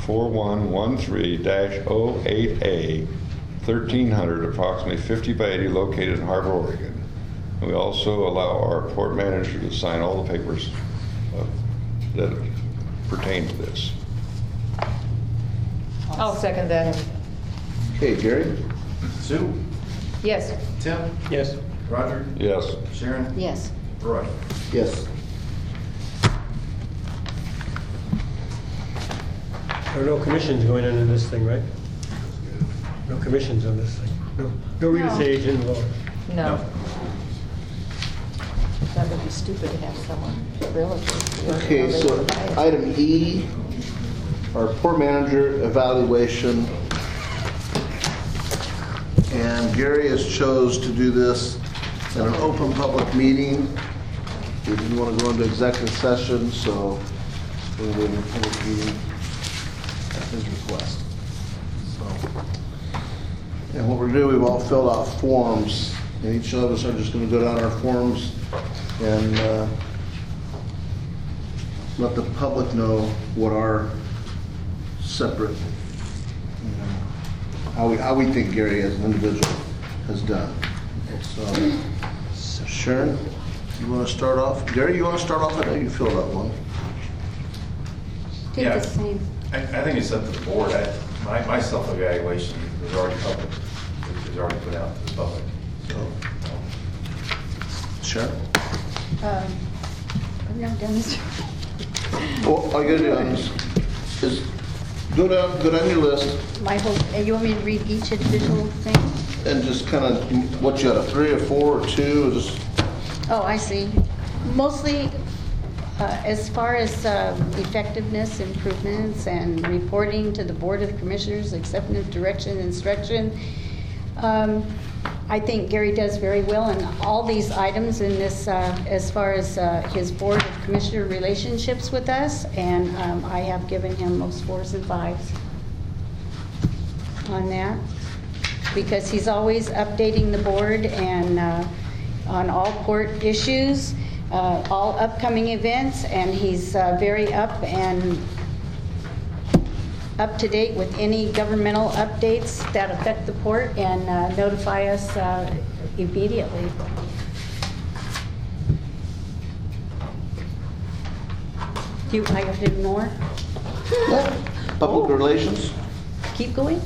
4113-08A, 1300, approximately 50 by 80, located in Harbor, Oregon. And we also allow our port manager to sign all the papers that pertain to this. I'll second that. Okay, Gary? Sue? Yes. Tim? Yes. Roger? Yes. Sharon? Yes. Roy? Yes. There are no commissions going in this thing, right? No commissions on this thing. No real estate agent involved. No. That would be stupid to have someone, realtor. Okay, so item E, our port manager evaluation. And Gary has chose to do this in an open public meeting. We didn't want to go into executive session, so we're going to do it in a public meeting at his request. So, and what we're doing, we've all filled out forms, and each of us are just going to go down our forms and let the public know what our separate, how we think Gary as an individual has done. So, Sharon, you want to start off? Gary, you want to start off? I know you filled out one. Did the same. I think it's up to the board. My self-evaluation was already public. It was already put out to the public. So, Sharon? I've never done this. Well, all you gotta do is go down your list My whole, you want me to read each individual thing? and just kind of, what you got, a 3 or 4 or 2, or just, Oh, I see. Mostly, as far as effectiveness improvements and reporting to the Board of Commissioners, acceptance of direction, instruction, I think Gary does very well in all these items in this, as far as his Board of Commissioner relationships with us, and I have given him most 4s and 5s on that, because he's always updating the board and on all port issues, all upcoming events, and he's very up to date with any governmental updates that affect the port and notify us immediately. Do I have to do more? public relations? Keep going.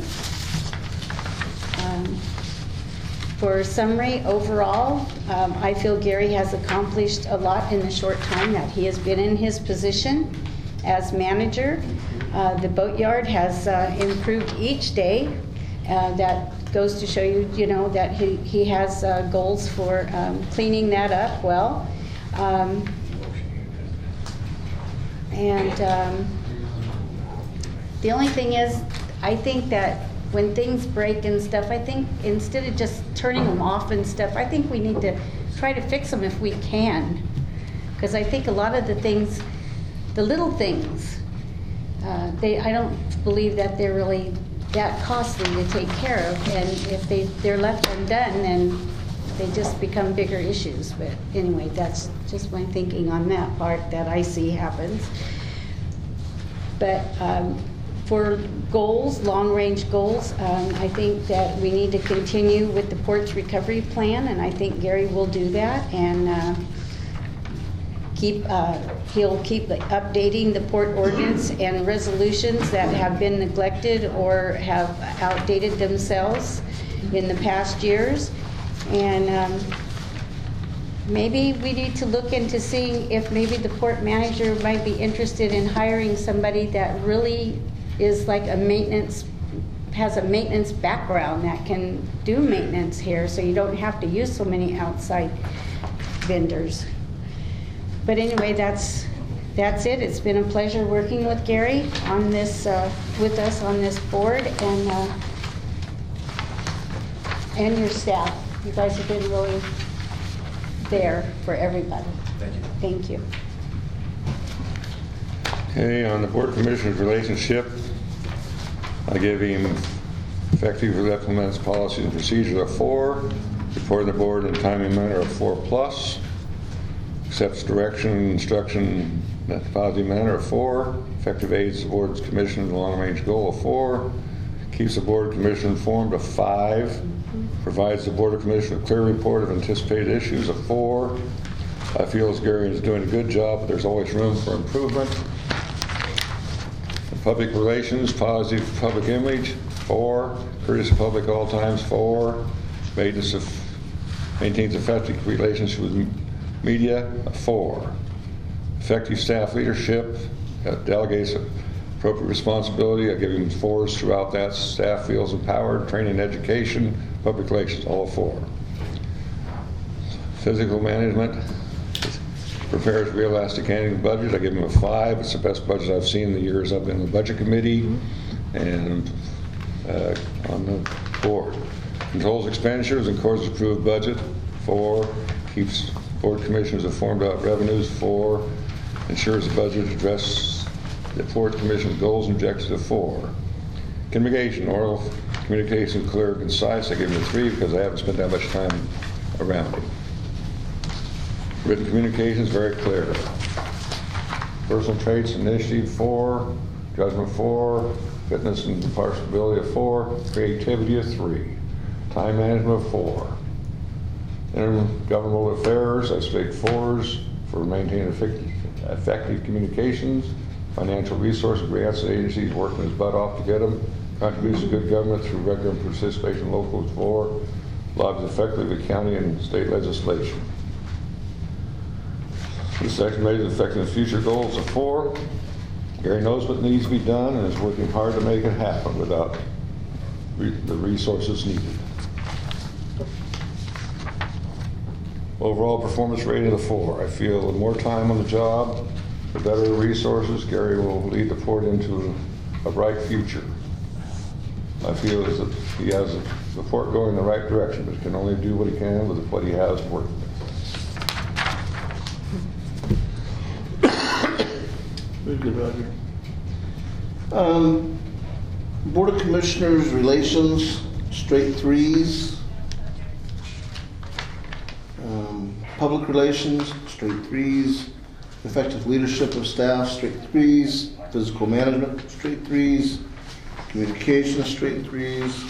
For summary, overall, I feel Gary has accomplished a lot in the short time that he has been in his position as manager. The boatyard has improved each day. That goes to show you, that he has goals for cleaning that up well. The only thing is, I think that when things break and stuff, I think instead of just turning them off and stuff, I think we need to try to fix them if we can. Because I think a lot of the things, the little things, I don't believe that they're really that costly to take care of. And if they're left undone, then they just become bigger issues. But anyway, that's just my thinking on that part that I see happens. But for goals, long-range goals. I think that we need to continue with the port's recovery plan, and I think Gary will do that. And he'll keep updating the port ordinance and resolutions that have been neglected or have outdated themselves in the past years. And maybe we need to look into seeing if maybe the port manager might be interested in hiring somebody that really is like has a maintenance background that can do maintenance here, so you don't have to use so many outside vendors. But anyway, that's it. It's been a pleasure working with Gary on this, with us on this board, and your staff. You guys have been really there for everybody. Thank you. Thank you. Okay, on the Board Commissioners relationship, I give him effectively implements policies and procedures of 4, reporting the board in a timely manner of 4+, accepts direction and instruction in a positive manner of 4, effective aids the board's commission in a long-range goal of 4, keeps the board of commission informed of 5, provides the board of commission a clear report of anticipated issues of 4. I feel as Gary is doing a good job, but there's always room for improvement. Public relations, positive public image, 4. Courteous of public all times, 4. Maintains effective relations with media, 4. Effective staff leadership, delegates appropriate responsibility. I give him 4s throughout that. Staff feels empowered. Training, education, public relations, all 4. Physical management, prepares realistic annual budget. I give him a 5. It's the best budget I've seen in the years I've been in the budget committee and on the board. Controls expenditures and courts approved budget, 4. Keeps board commissioners informed about revenues, 4. Ensures the budget addresses the board commission's goals and objectives of 4. Communication, oral communication, clear and concise. I give him a 3 because I haven't spent that much time around it. Written communications, very clear. Personal traits, initiative, 4. Judgment, 4. Fitness and impartiality of 4. Creativity of 3. Time management of 4. Intergovernmental affairs, I state 4s for maintaining effective communications. Financial resources, grants, and agencies working his butt off to get them. Contributes to good government through regular participation in locals, 4. Lobbies effectively the county and state legislation. This section measures affecting the future goals of 4. Gary knows what needs to be done and is working hard to make it happen without the resources needed. Overall performance rating of 4. I feel the more time on the job, the better the resources, Gary will lead the port into a bright future. I feel as if he has the port going in the right direction, but he can only do what he can with what he has working with. Very good, Roger. Board of Commissioners relations, straight 3s. Public relations, straight 3s. Effective leadership of staff, straight 3s. Physical management, straight 3s. Communication, straight 3s.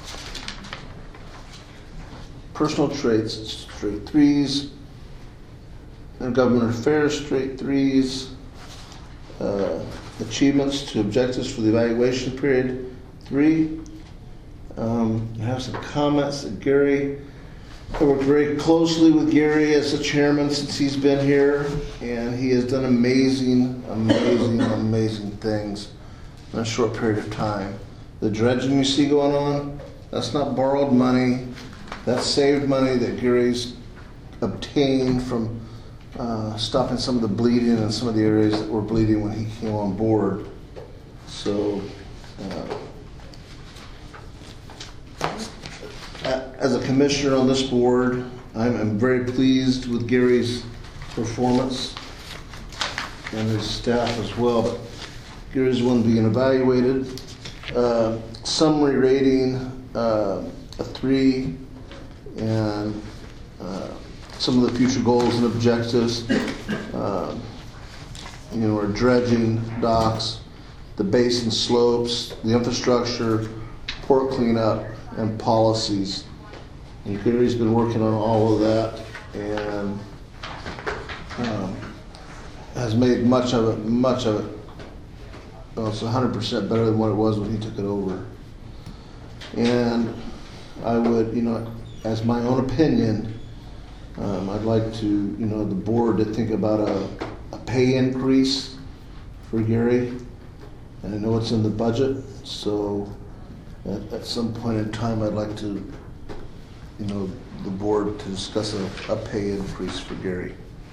Personal traits, straight 3s. And government affairs, straight 3s. Achievements to objectives for the evaluation period, 3. I have some comments that Gary, I worked very closly with Gary as the chairman since he's been here, and he has done amazing things in a short period of time. The dredging you see going on, that's not borrowed money, that's saved money that Gary's obtained from stopping some of the bleeding in some of the areas that were bleeding when he came on board. So, as a commissioner on this board, I'm very pleased with Gary's performance and his staff as well. But Gary's one being evaluated. Summary rating, a 3, and some of the future goals and objectives, are dredging, docks, the basin slopes, the infrastructure, port cleanup, and policies. And Gary's been working on all of that and has made much of it, well, it's 100% better than what it was when he took it over. And I would, as my own opinion, I'd like to, the board to think about a pay increase for Gary. And I know it's in the budget, so at some point in time, I'd like to, the board to discuss a pay increase for Gary.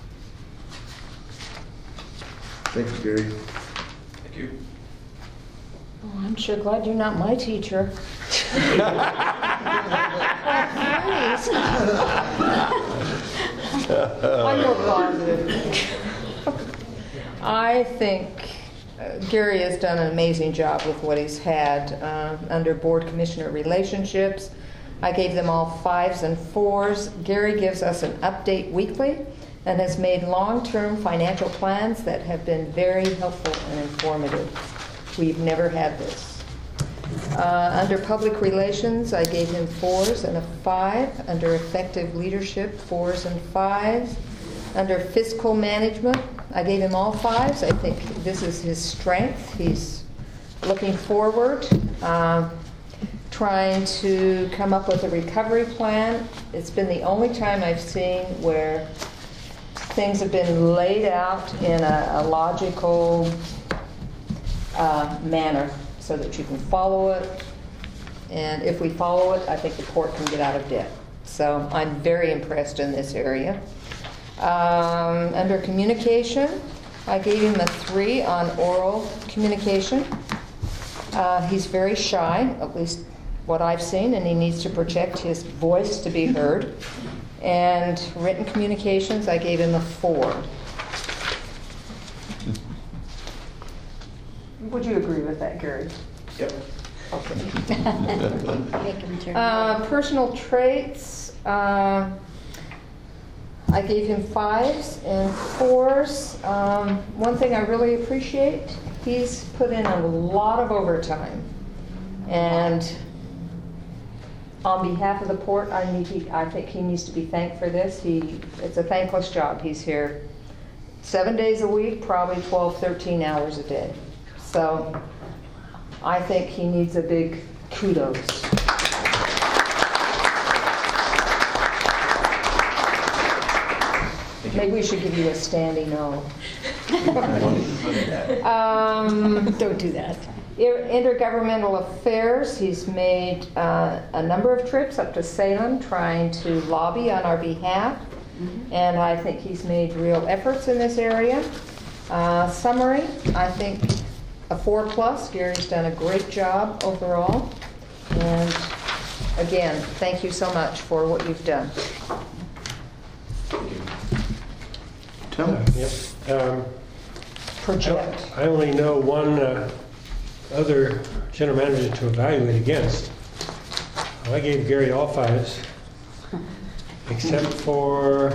Thank you, Gary. Thank you. Oh, I'm sure glad you're not my teacher. I'm more positive. I think Gary has done an amazing job with what he's had under board commissioner relationships. I gave them all 5s and 4s. Gary gives us an update weekly and has made long-term financial plans that have been very helpful and informative. We've never had this. Under public relations, I gave him 4s and a 5. Under effective leadership, 4s and 5s. Under fiscal management, I gave him all 5s. I think this is his strength. He's looking forward, trying to come up with a recovery plan. It's been the only time I've seen where things have been laid out in a logical manner so that you can follow it. And if we follow it, I think the port can get out of debt. So I'm very impressed in this area. Under communication, I gave him a 3 on oral communication. He's very shy, at least what I've seen, and he needs to project his voice to be heard. And written communications, I gave him a 4. Would you agree with that, Gary? Yep. Okay. Make him turn. Personal traits, I gave him 5s and 4s. One thing I really appreciate, he's put in a lot of overtime. And on behalf of the port, I think he needs to be thanked for this. It's a thankless job. He's here 7 days a week, probably 12, 13 hours a day. So I think he needs a big kudos. Maybe we should give you a standing O. Don't do that. Intergovernmental affairs, he's made a number of trips up to Salem trying to lobby on our behalf. And I think he's made real efforts in this area. Summary, I think a 4+. Gary's done a great job overall. And again, thank you so much for what you've done. Tim? Yep. Project. I only know one other general manager to evaluate against. I gave Gary all 5s, except for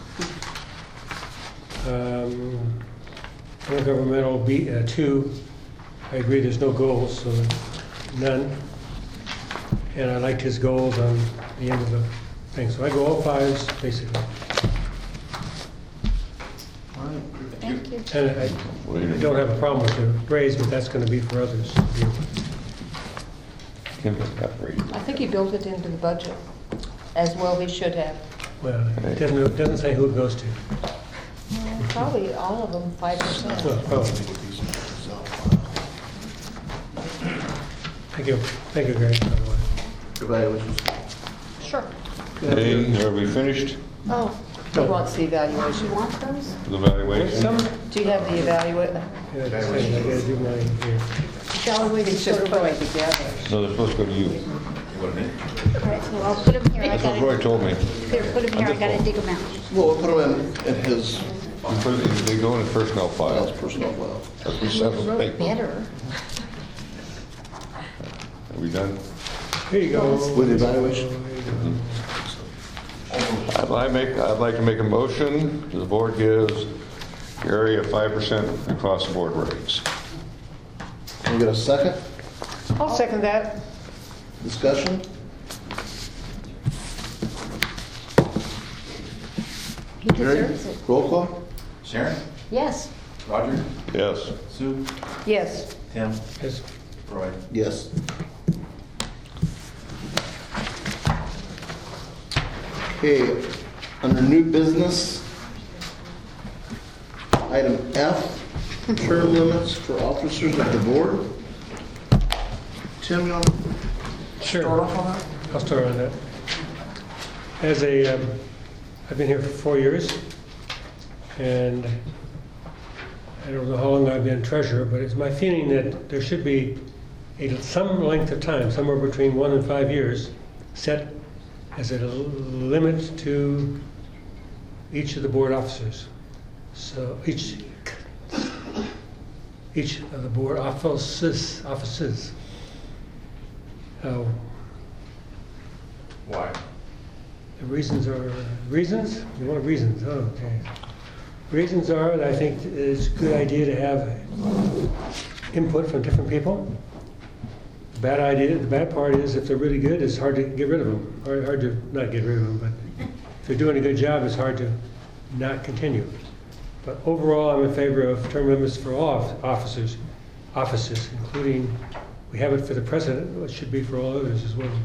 intergovernmental 2. I agree there's no goals, so none. And I liked his goals on the end of the thing. So I go all 5s, basically. Thank you. And I don't have a problem with the raise, but that's going to be for others to deal with. I think he built it into the budget, as well he should have. Well, it doesn't say who it goes to. Probably all of them, 5%. Well, probably. Thank you, Gary, by the way. Evaluations. Sure. Okay, are we finished? Oh, he wants the evaluation. You want those? The evaluation? Do you have the evaluate? Yeah, just saying, I gotta do mine here. It's just put it together. No, they're supposed to go to you. What a minute. All right, so I'll put them here. That's what Roy told me. Here, put them here. I gotta dig them out. Well, we'll put them in his They go in the personnel file. personnel file. As we send them paper. Better. Are we done? Here you go. With the evaluation? I'd like to make a motion. The board gives Gary a 5% across the board raise. Can we get a second? I'll second that. Discussion? He Jerry, deserves it. roll call? Sharon? Yes. Roger? Yes. Sue? Yes. Tim? Yes. Roy? Yes. Okay, under new business, item F, term limits for officers of the board. Tim, you want to Sure. start off on that? I'll start on that. I've been here for 4 years, and I don't know how long I've been treasurer, but it's my feeling that there should be some length of time, somewhere between 1 and 5 years, set as a limit to each of the board officers. So each of the board offices. Why? The reasons are, reasons? You want reasons? Oh, okay. Reasons are that I think it's a good idea to have input from different people. The bad part is if they're really good, it's hard to get rid of them. Or hard to not get rid of them, but if they're doing a good job, it's hard to not continue. But overall, I'm in favor of term limits for all offices, including, we have it for the president, it should be for all others as well.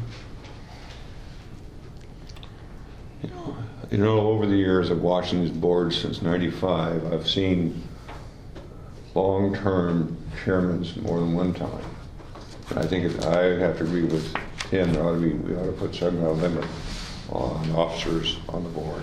You know, over the years of watching these boards since '95, I've seen long-term chairmen more than one time. And I think I have to agree with Tim, we ought to put some limit on officers on the board.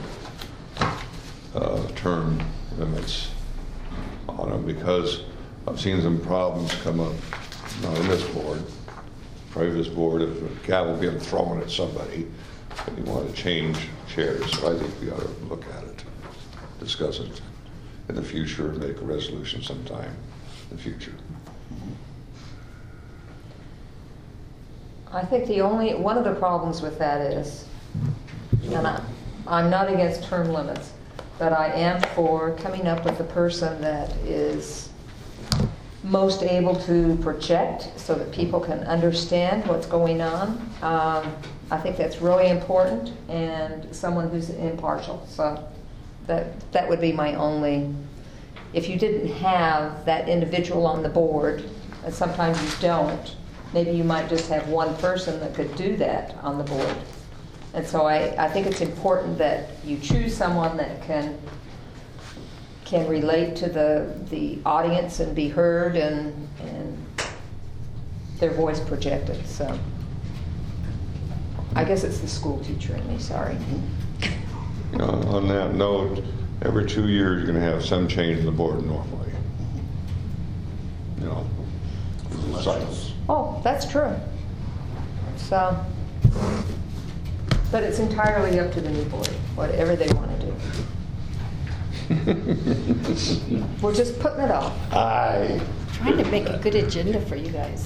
Term limits on them, because I've seen some problems come up, not in this board, previous board, of a gavel being thrown at somebody and you want to change chairs. So I think we ought to look at it, discuss it in the future, and make a resolution sometime in the future. I think one of the problems with that is, and I'm not against term limits, but I am for coming up with the person that is most able to project so that people can understand what's going on. I think that's really important, and someone who's impartial. So that would be my only, if you didn't have that individual on the board, and sometimes you don't, maybe you might just have one person that could do that on the board. And so I think it's important that you choose someone that can relate to the audience and be heard and their voice projected. So I guess it's the school teacher in me, sorry. You know, on that note, every 2 years you're going to have some change in the board normally. You know, cycles. Oh, that's true. So, but it's entirely up to the new board, whatever they want to do. We're just putting it off. Aye. Trying to make a good agenda for you guys.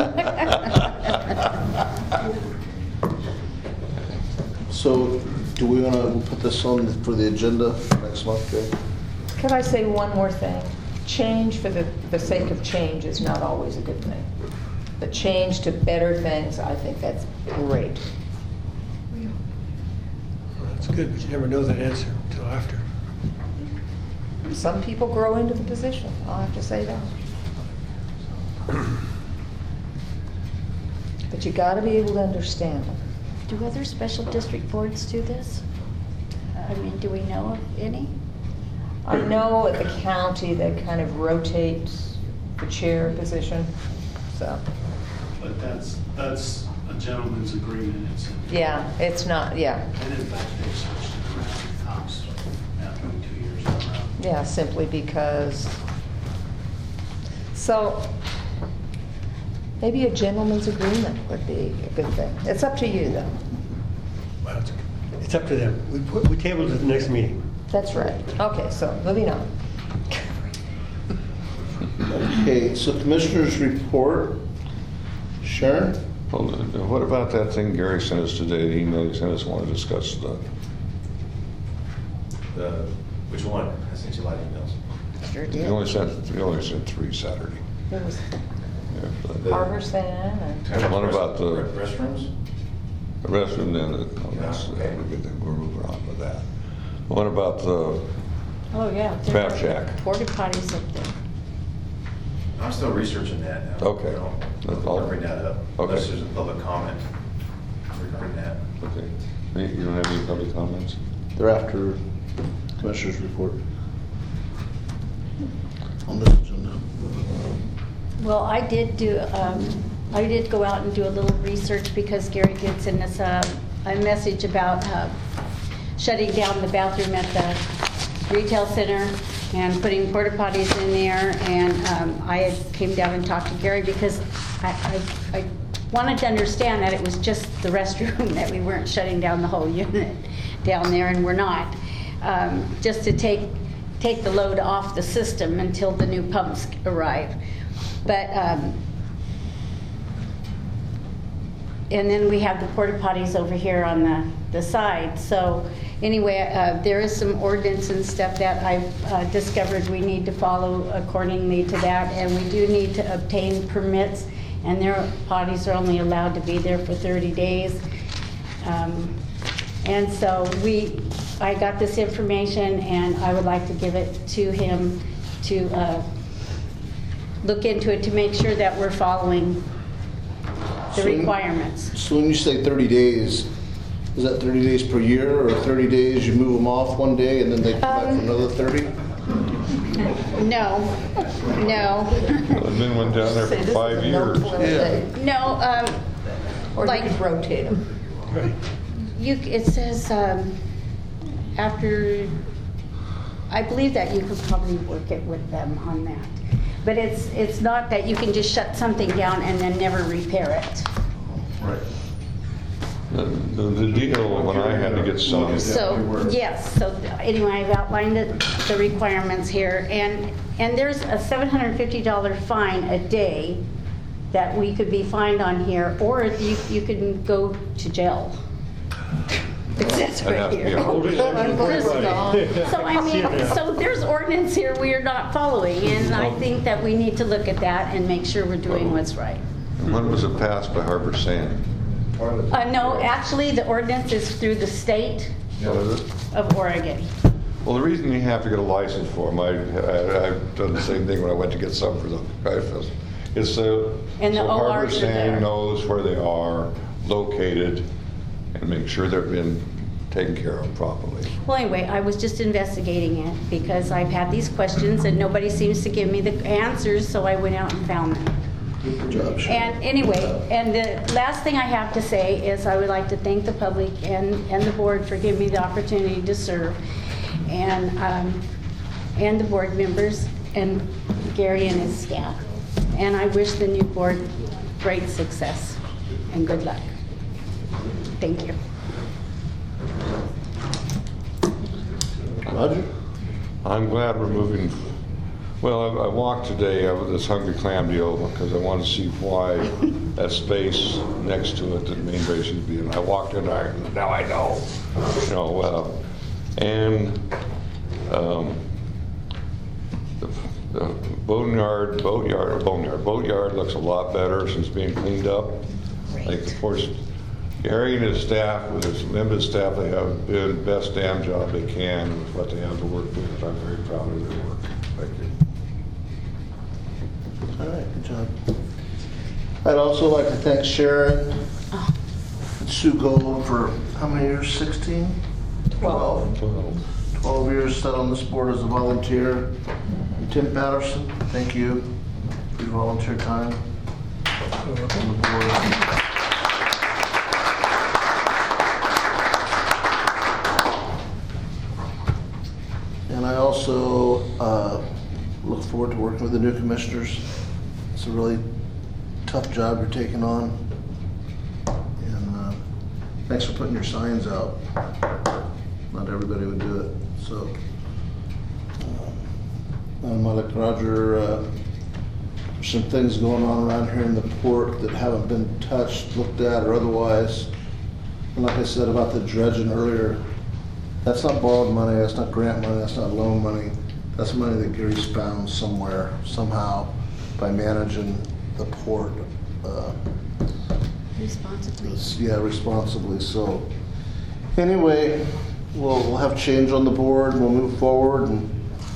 So, do we want to put this on for the agenda for next month, Jay? Could I say one more thing? Change for the sake of change is not always a good thing. But change to better things, I think that's great. Well, that's good, but you never know that answer until after. Some people grow into the position, I'll have to say that. But you got to be able to understand them. Do other special district boards do this? I mean, do we know of any? I know at the county they kind of rotate the chair position, so. But that's a gentleman's agreement. Yeah, it's not, yeah. And in fact, they switched it around after 2 years around. Yeah, simply because. So maybe a gentleman's agreement would be a good thing. It's up to you, though. Well, it's up to them. We tabled it to the next meeting. That's right. Okay, so moving on. Okay, so commissioners report. Sharon? Well, what about that thing Gary sent us today, the email he sent us, want to discuss Which one? I sent you a lot of emails. Sure We only sent 3 Saturday. Harbor Sand and... What about the Restrooms? the restroom then? We're moving on with that. What about the Oh, yeah. Trap Shack? Porta potties up there. I'm still researching that now. Okay. I'll bring that up. Okay. Unless there's a public comment regarding that. Okay. You don't have any public comments? They're after Commissioner's report on this agenda. Well, I did go out and do a little research because Gary did send us a message about shutting down the bathroom at the retail center and putting porta potties in there. And I came down and talked to Gary because I wanted to understand that it was just the restroom, that we weren't shutting down the whole unit down there, and we're not. Just to take the load off the system until the new pumps arrive. But, and then we have the porta potties over here on the side. So anyway, there is some ordinance and stuff that I've discovered we need to follow accordingly to that. And we do need to obtain permits, and their potties are only allowed to be there for 30 days. And so I got this information, and I would like to give it to him to look into it to make sure that we're following the requirements. So when you say 30 days, is that 30 days per year, or 30 days you move them off one day and then they come back for another 30? No. I've been one down there for 5 years. No, Or like you could rotate them. it says after, I believe that you could probably work it with them on that. But it's not that you can just shut something down and then never repair it. Right. The deal when I had to get some. So, yes, so anyway, I've outlined the requirements here, and there's a $750 fine a day that we could be fined on here, or you can go to jail. That's right here. So I mean, so there's ordinance here we are not following, and I think that we need to look at that and make sure we're doing what's right. When was it passed by Harbor Sand? No, actually, the ordinance is through the state of Oregon. Well, the reason you have to get a license for them, I've done the same thing when I went to get some for the Kite Fest. It's so Harbor Sand knows where they are located and make sure they've been taken care of properly. Well, anyway, I was just investigating it because I've had these questions and nobody seems to give me the answers, so I went out and found them. Good job, Sharon. And anyway, and the last thing I have to say is I would like to thank the public and the board for giving me the opportunity to serve, and the board members and Gary and his staff. And I wish the new board great success and good luck. Thank you. Roger? I'm glad we're moving. Well, I walked today with this Hungry Clam deal because I wanted to see why that space next to it that Main Base should be in. I walked in there, now I know. The boatyard looks a lot better since being cleaned up. Like, of course, Gary and his staff, with his limited staff, they have been the best damn job they can with what they have to work with. I'm very proud of their work. Thank you. All right, good job. I'd also like to thank Sharon and Sue Gold for how many years? 16? 12. 12 years set on this board as a volunteer. And Tim Patterson, thank you for your volunteer time on the board. And I also look forward to working with the new commissioners. It's a really tough job you're taking on. And thanks for putting your signs out. Not everybody would do it. So, like Roger, there's some things going on around here in the port that haven't been touched, looked at, or otherwise. And like I said about the dredging earlier, that's not borrowed money, that's not grant money, that's not loan money. That's money that Gary's found somewhere, somehow, by managing the port. Responsibly. Yeah, responsibly. So anyway, we'll have change on the board. We'll move forward and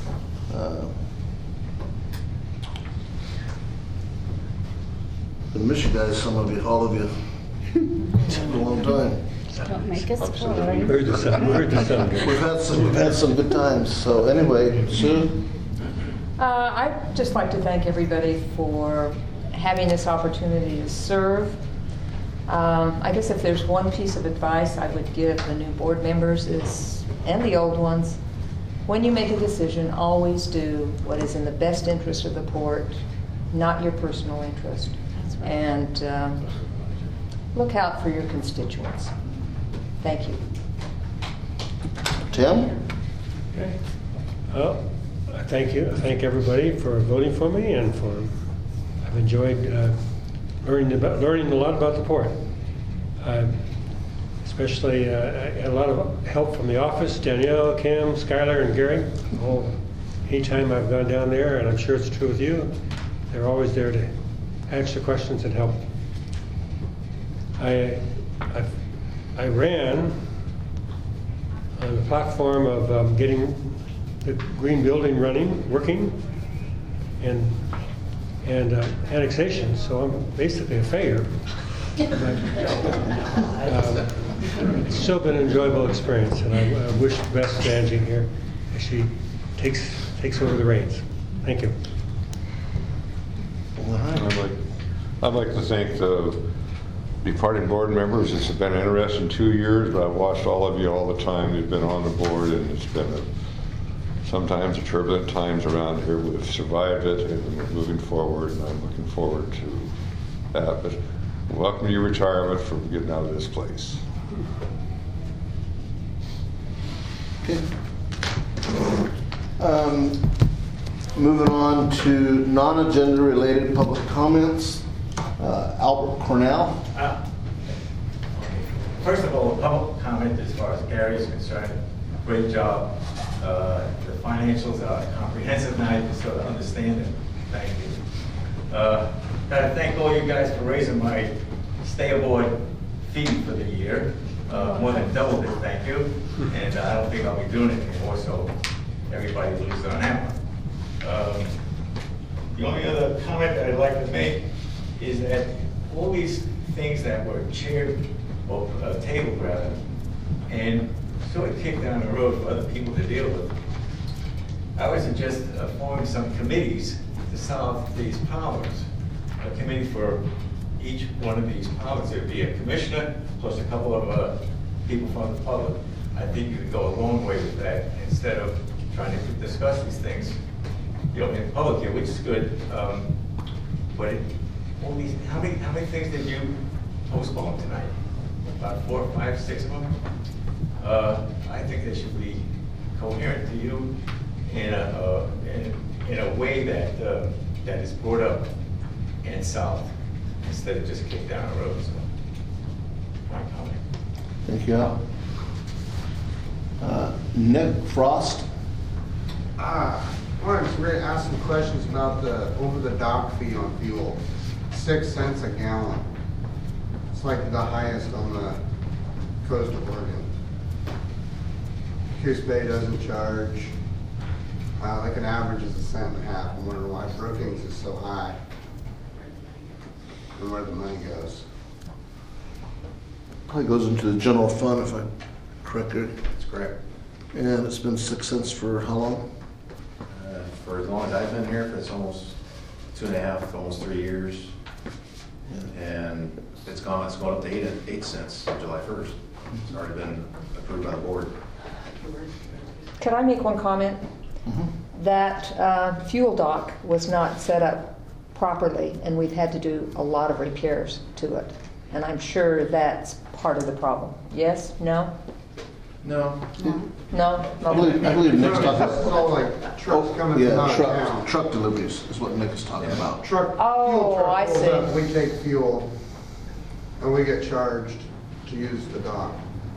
gonna miss you guys, some of you, all of you. It's been a long time. Don't make us cry. Where's the sun? Where's the sun? We've had some good times. So anyway, Sue? I'd just like to thank everybody for having this opportunity to serve. I guess if there's one piece of advice I would give the new board members is, and the old ones, when you make a decision, always do what is in the best interest of the port, not your personal interest. That's right. And look out for your constituents. Thank you. Tim? Okay. Well, I thank you. I thank everybody for voting for me, and I've enjoyed learning a lot about the port. Especially, I had a lot of help from the office, Danielle, Kim, Skylar, and Gary. Anytime I've gone down there, and I'm sure it's true with you, they're always there to answer questions and help. I ran on the platform of getting the green building working, and annexation, so I'm basically a failure. It's still been an enjoyable experience, and I wish the best to Angie here as she takes over the reins. Thank you. I'd like to thank the departing board members. It's been an interesting 2 years, but I've watched all of you all the time. You've been on the board, and it's been sometimes turbulent times around here. We've survived it, and we're moving forward, and I'm looking forward to that. But welcome to your retirement for getting out of this place. Okay. Moving on to non-agenda related public comments. Albert Cornell. First of all, a public comment as far as Gary is concerned. Great job. The financials are comprehensive now. You can sort of understand them. Thank you. Gotta thank all you guys for raising my stay aboard fee for the year. More than doubled it, thank you. And I don't think I'll be doing it anymore, so everybody loses on that one. The only other comment that I'd like to make is that all these things that were chaired, or tabled rather, and sort of kicked down the road for other people to deal with, I would suggest forming some committees to solve these problems. A committee for each one of these problems. It would be a commissioner plus a couple of people from the public. I think you could go a long way with that instead of trying to discuss these things, you know, in public here, which is good. But all these, how many things did you postpone tonight? About 4, 5, 6 of them. I think they should be coherent to you in a way that that is brought up and solved instead of just kicked down the road. So, my comment. Thank you, Al. Nick Frost. I wanted to ask some questions about the over-the-dock fee on fuel. 6 cents a gallon. It's like the highest on the coast of Oregon. Coos Bay doesn't charge. Like an average is 1.5 cents. I'm wondering why Brookings is so high and where the money goes. Probably goes into the general fund, if I'm correct. That's correct. And it's been 6 cents for how long? For as long as I've been here, it's almost 2.5, almost 3 years. And it's gone up to 8 cents July 1st. It's already been approved by the board. Can I make one comment? That fuel dock was not set up properly, and we've had to do a lot of repairs to it. And I'm sure that's part of the problem. Yes? No? No. No? I believe Nick's talking This is all like trucks coming from out of town. truck deliveries is what Nick is talking about. Fuel truck pulls up, we take fuel, and we get charged to use the dock.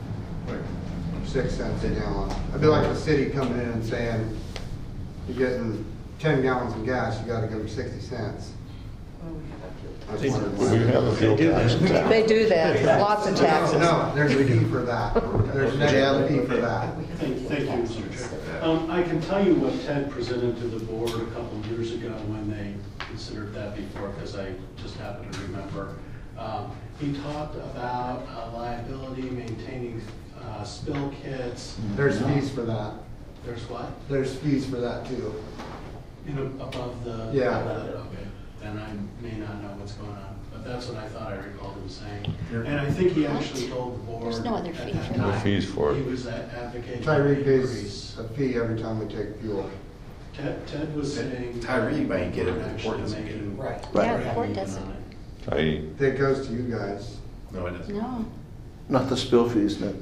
6 cents a gallon. It'd be like the city coming in and saying, you're getting 10 gallons of gas, you gotta give them 60 cents. We have a fuel tax. They do that, lots of taxes. No, there's a fee for that. There's a negative fee for that. Thank you, Mr. Chair. I can tell you what Ted presented to the board a couple of years ago when they considered that before, because I just happen to remember. He talked about liability, maintaining spill kits. There's fees for that. There's what? There's fees for that too. Above the... Yeah. Okay, then I may not know what's going on, but that's what I thought I recalled him saying. And I think he actually told the board... There's no other fee for No that. fees for He it. was advocating... Tyree pays increase. a fee every time we take fuel. Ted was saying... Tyree might get it, but the actually port doesn't get it. making- Right. Yeah, the making port on doesn't. it. It goes to you guys. No, it doesn't. No. Not the spill fees, Nick.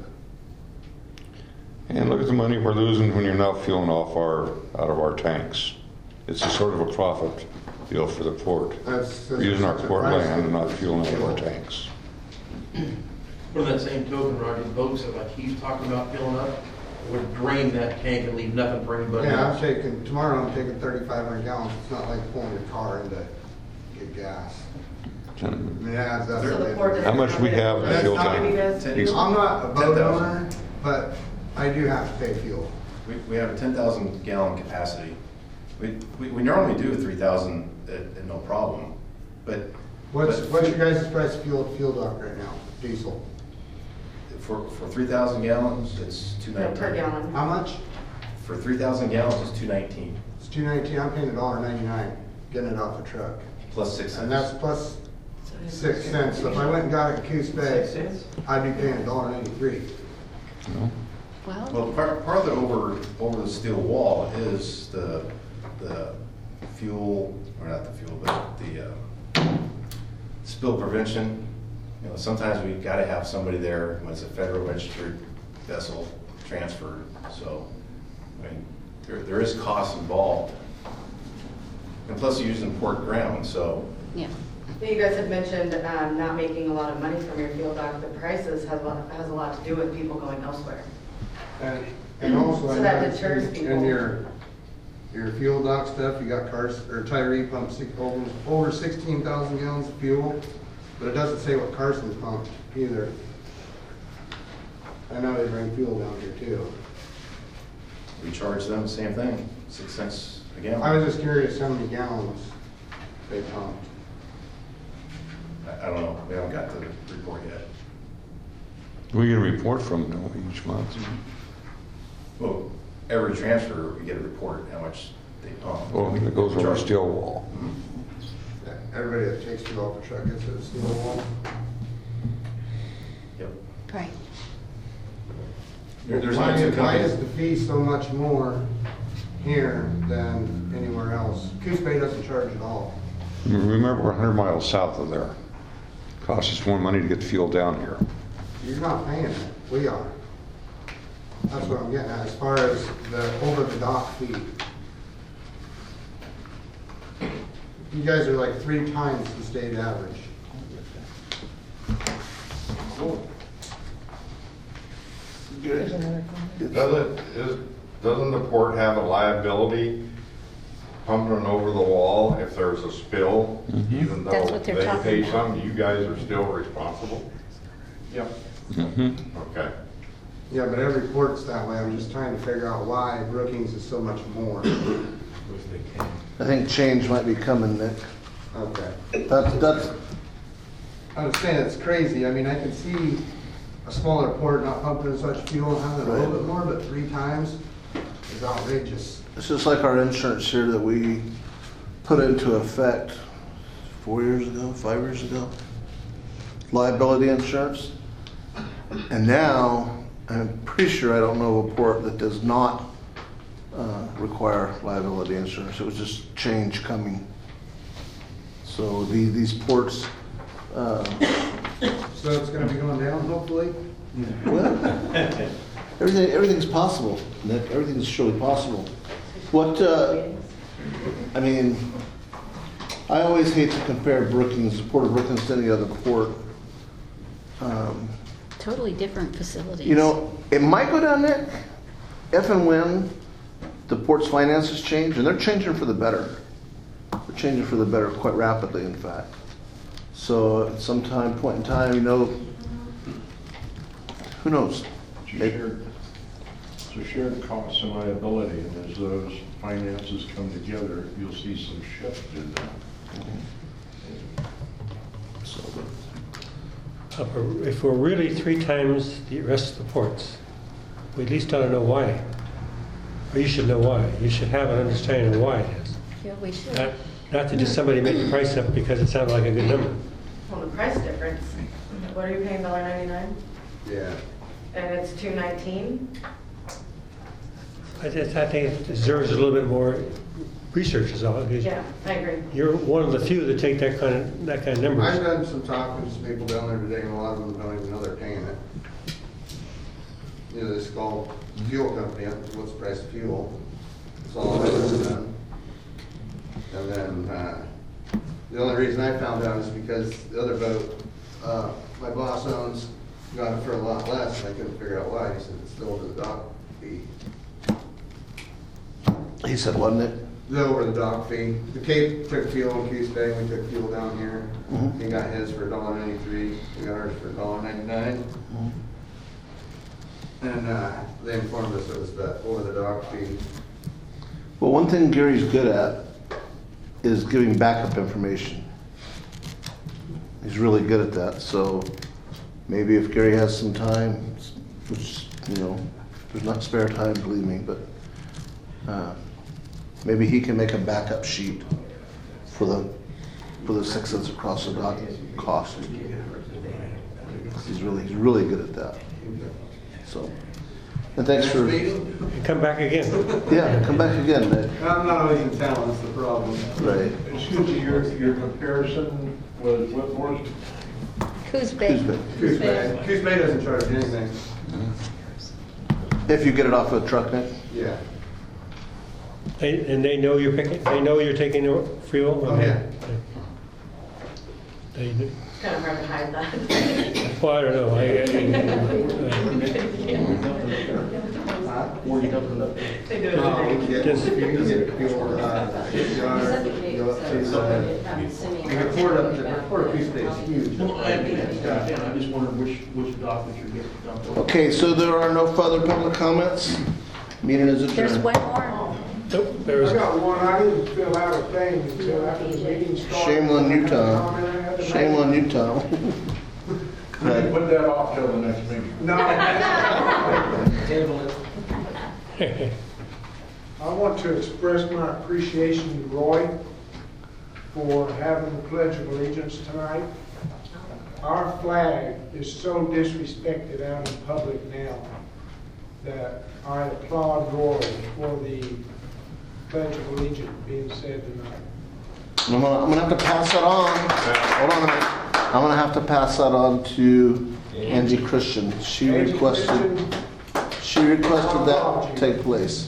And look at the money we're losing when you're not fueling out of our tanks. It's a sort of a profit deal for the port. We're using our port land and not fueling out of our tanks. But on that same token, Roger, the boats that like he's talking about filling up would drain that tank and leave nothing for anybody Yeah, else. tomorrow I'm taking 3,500 gallons. It's not like pulling your car in to get gas. I mean, it adds up. So the port How much we have in That's fuel not- tank? I'm not a boat 10,000. owner, but I do have to pay fuel. We have a 10,000 gallon capacity. We normally do 3,000 at no problem, but. What's but your guys' price of fuel at Fuel Dock right now? Diesel? For 3,000 gallons, it's $2.19. Per gallon. How much? For 3,000 gallons, it's $2.19 It's $2.19. I'm paying $1.99 getting it off the truck. plus 6 cents. And that's plus 6 cents. So if I went and got it at Coos Bay, I'd be paying $1.93. Well, part of the over the steel wall is the fuel, or not the fuel, but the spill prevention. You know, sometimes we got to have somebody there when it's a federal registered vessel transferred. So, I mean, there is cost involved, and plus you're using port ground. So, Yeah. You guys had mentioned not making a lot of money from your fuel dock. The prices has a lot to do with people going elsewhere. And also, So I that noticed deters in people. your fuel dock stuff, you got Tyree pumps over 16,000 gallons of fuel, but it doesn't say what Carson pumped either. I know they bring fuel down here too. we charge them the same thing, 6 cents a gallon. I was just curious how many gallons they pumped. I don't know. We haven't got the report yet. We get a report from them each month. Well, every transfer, we get a report how much they pump. Well, it goes over a steel wall. Everybody that takes fuel off the truck gets a steel wall. Yep. Right. There's Why only two why is companies. the fee so much more here than anywhere else? Coos Bay doesn't charge at all. Remember, we're 100 miles south of there. Costs us more money to get fuel down here. You're not paying it, we are. That's what I'm getting at, as far as the over the dock fee. You guys are like 3 times the state average. Doesn't the port have a liability pumping over the wall if there's a spill? Even That's though what they're they talking pay about. some, you guys are still responsible? Yep. Okay. Yeah, but every port's that way. I'm just trying to figure out why Brookings is so much more. I think change might be coming, Nick. Okay. That's, I was saying it's crazy. I mean, I can see a smaller port not pumping as much fuel and having a little bit more, but 3 times is outrageous. it's just like our insurance here that we put into effect 4 years ago, 5 years ago. Liability insurance. And now, I'm pretty sure I don't know of a port that does not require liability insurance. It was just change coming. So these ports, So it's gonna be going down, hopefully? well, everything's possible, Nick. Everything's surely possible. What, I mean, I always hate to compare Brookings, the Port of Brookings to any other port. Totally different facilities. You know, it might go down, Nick, if and when the port's finances change, and they're changing for the better. We're changing for the better quite rapidly, in fact. So at some point in time, who knows? It's a shared cost and liability, and as those finances come together, you'll see some shift in that. If we're really 3 times the rest of the ports, we at least ought to know why. Or you should know why. You should have an understanding of why it is. Yeah, we should. Not to just somebody make the price up because it sounded like a good number. Well, the price difference, what are you paying, $1.99? Yeah. And it's $2.19? I think it deserves a little bit more research is all. Yeah, I agree. You're one of the few that take that kind of numbers. I've done some talking to some people down there today, and a lot of them don't even know they're paying it. They just call the fuel company up, what's the price of fuel? That's all I've ever done. And then, the only reason I found out is because the other boat, my boss owns, got it for a lot less, and I couldn't figure out why. He said it's still over the dock fee. He said, wasn't it? It's over the dock fee. The Cape took fuel in Coos Bay, we took fuel down here. He got his for $1.93, we got ours for $1.99. And they informed us it was the over the dock fee. Well, one thing Gary's good at is giving backup information. He's really good at that, so maybe if Gary has some time, which, there's not spare time, believe me, but maybe he can make a backup sheet for the 6 cents across the dock cost. He's really good at that. So, and thanks for... Come back again. Yeah, come back again, Nick. I'm not always in town, that's the problem. Right. Excuse me, your comparison was what more? Coos Bay. Coos Bay. Coos Bay doesn't charge anything. If you get it off a truck, Nick? Yeah. And they know you're picking. They know you're taking the fuel. Oh, yeah. It's kind of hard to hide that. Well, I don't know. Where you dumping it? They do it every day. You can get fuel, go up to, you can pour it up to, Port Coos Bay is huge. Well, I understand. I just wondered which dock that you're getting dumped on. Okay, so there are no further public comments? Meeting is adjourned. There's one more. Nope, there is. I got one, I didn't fill out a thing until after the meeting started. Shame on you, Tom. Shame on you, Tom. We can put that off till the next meeting. No. Table it. I want to express my appreciation to Roy for having the Pledge of Allegiance tonight. Our flag is so disrespected out in public now that I applaud Roy for the Pledge of Allegiance being said tonight. I'm gonna have to pass that on. Hold on a minute. I'm gonna have to pass that on to Angie Christian. She requested that take place.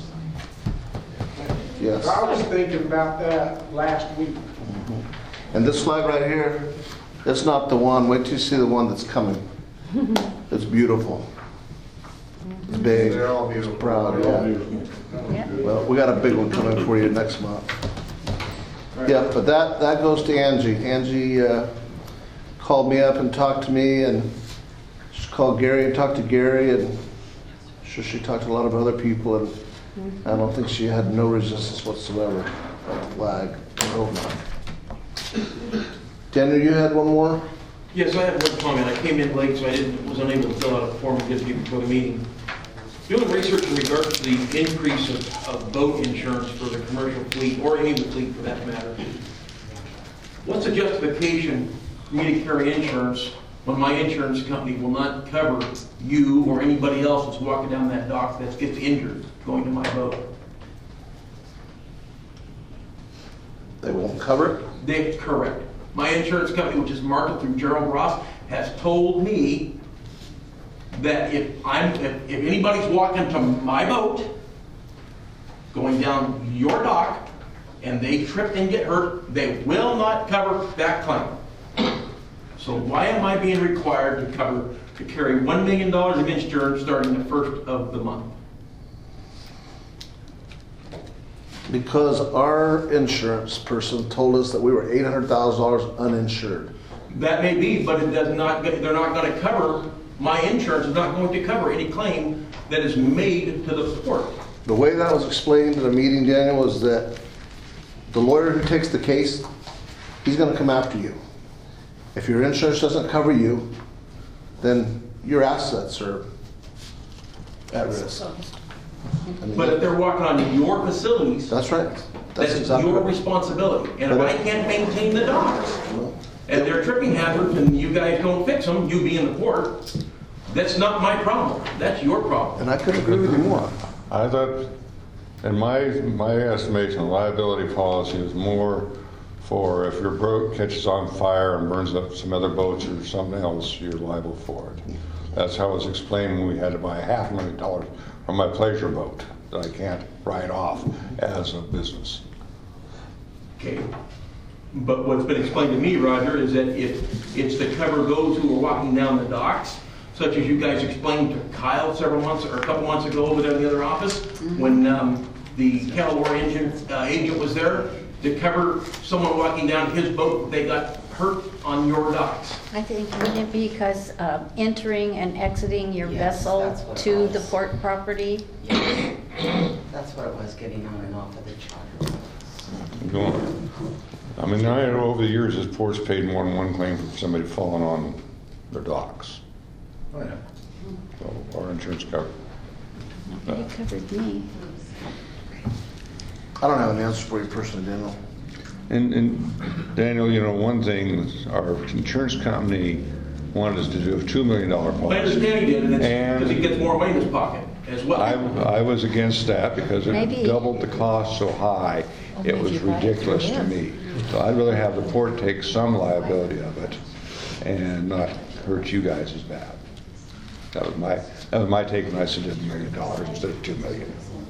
Yes. I was thinking about that last week. And this flag right here, it's not the one. Wait till you see the one that's coming. It's beautiful. It's big. They're all beautiful. It's proud, yeah. Well, we got a big one coming for you next month. Yeah, but that goes to Angie. Angie called me up and talked to me, and she called Gary and talked to Gary, and I'm sure she talked to a lot of other people, and I don't think she had no resistance whatsoever on the flag. I hope not. Daniel, you had one more? Yes, I have one comment. I came in late, so was unable to fill out a form to give you before the meeting. Doing research in regards to the increase of boat insurance for the commercial fleet, or any of the fleet for that matter. What's the justification for me to carry insurance when my insurance company will not cover you or anybody else that's walking down that dock that gets injured going to my boat? They won't cover it? That's correct. My insurance company, which is marketed through Gerald Ross, has told me that if anybody's walking to my boat, going down your dock, and they trip and get hurt, they will not cover that claim. So why am I being required to carry $1 million of insurance starting the 1st of the month? Because our insurance person told us that we were $800,000 uninsured. That may be, but it does not, they're not gonna cover, my insurance is not going to cover any claim that is made to the port. The way that was explained at a meeting, Daniel, is that the lawyer who takes the case, he's gonna come after you. If your insurance doesn't cover you, then your assets are at risk. I mean, But if they're walking on your facilities, that's right. that's exactly your right. responsibility. And if I can't maintain the docks, and they're tripping hazards, and you guys don't fix them, you being the port, that's not my problem. That's your problem. And I couldn't agree with you more. I thought, in my estimation, liability policy is more for if your boat catches on fire and burns up some other boats or something else, you're liable for it. That's how it was explained when we had to buy $500,000 from my pleasure boat that I can't write off as a business. Okay. But what's been explained to me, Roger, is that if it's to cover those who are walking down the docks, such as you guys explained to Kyle several months or a couple months ago over there in the other office, when the Calawar agent was there, to cover someone walking down his boat, they got hurt on your docks. I think, wouldn't it be because entering and exiting your vessel to the port property? That's what it was, getting on and off of the charter. Go on. I mean, I know over the years, this port's paid more than one claim for somebody falling on their docks. Oh, yeah. So our insurance covered. It covered me. I don't have an answer for you personally, Daniel. And Daniel, you know, one thing, our insurance company wanted us to do a $2 million policy. I understand he did, and it's because he gets more money in his pocket as well. I was against that because it doubled the cost so high, it was ridiculous to me. So I'd rather have the port take some liability of it and not hurt you guys as bad. That was my take when I said $1 million instead of $2 million.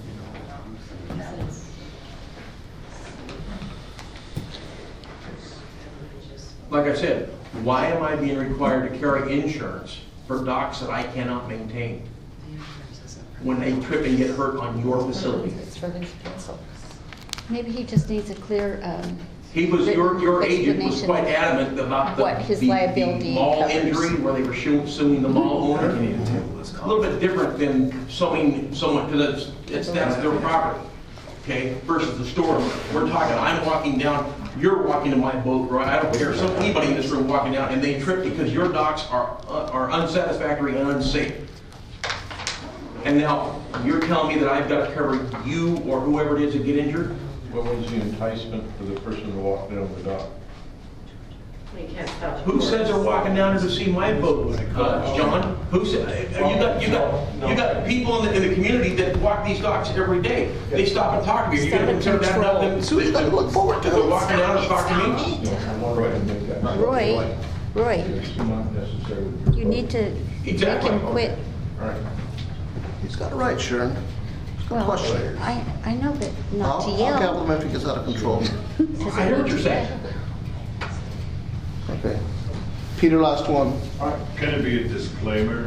Like I said, why am I being required to carry insurance for docks that I cannot maintain when they trip and get hurt on your facility? Maybe he just needs a clear. Your agent was quite adamant about what his liability the mall covers. injury where they were suing the mall owner. A little bit different than suing someone because that's their property, okay, versus the store owner. We're talking, I'm walking down, you're walking to my boat, right? I don't care, anybody in this room walking down and they trip because your docks are unsatisfactory and unsafe. And now you're telling me that I've got to cover you or whoever it is that get injured? What was the enticement for the person to walk down the dock? You can't stop. Who says they're walking down there to see my boat, John? Who said? You got people in the community that walk these docks every day. They stop and talk to me. You got to consider that nothing. So you got to look forward to them walking down and talk to me. Roy, you need to make him quit. He's got a right, Sharon. Well, Question. I know, but not to I'll yell. gavel him if he gets out of control. I heard what you're saying. Okay. Peter, last one. Can it be a disclaimer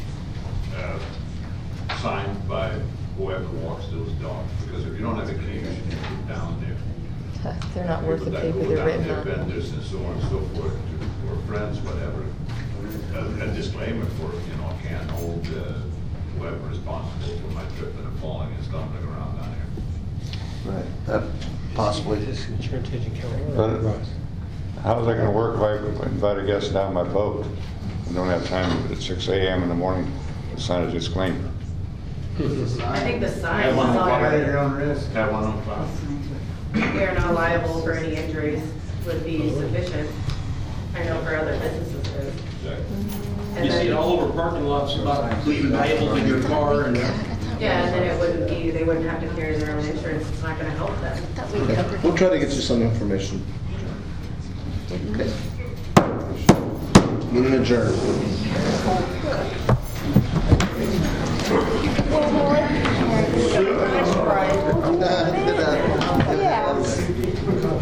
signed by whoever walks those dogs? Because if you don't have a key, you should get down there. They're not worth the People that paper go they're down written there, on. vendors and so on and so forth, or friends, whatever. A disclaimer for, I can't hold whoever responsible for my tripping and falling and stumbling around down here. Right. That possibly. Insurance agent But how's that going to work if I invite a guest down my boat and don't have time at 6 a.m. in the morning to sign a disclaimer? I think the sign Have is one on all file. your, Your own risk. Have one on file. they're not liable for any injuries would be sufficient. I know for other businesses it is. And You see it then, all over parking lots about leaving valuables in your car and. yeah, and then it wouldn't be, they wouldn't have to carry their own insurance. It's not gonna help them. We'll try to get you some information. Okay. Meeting adjourned.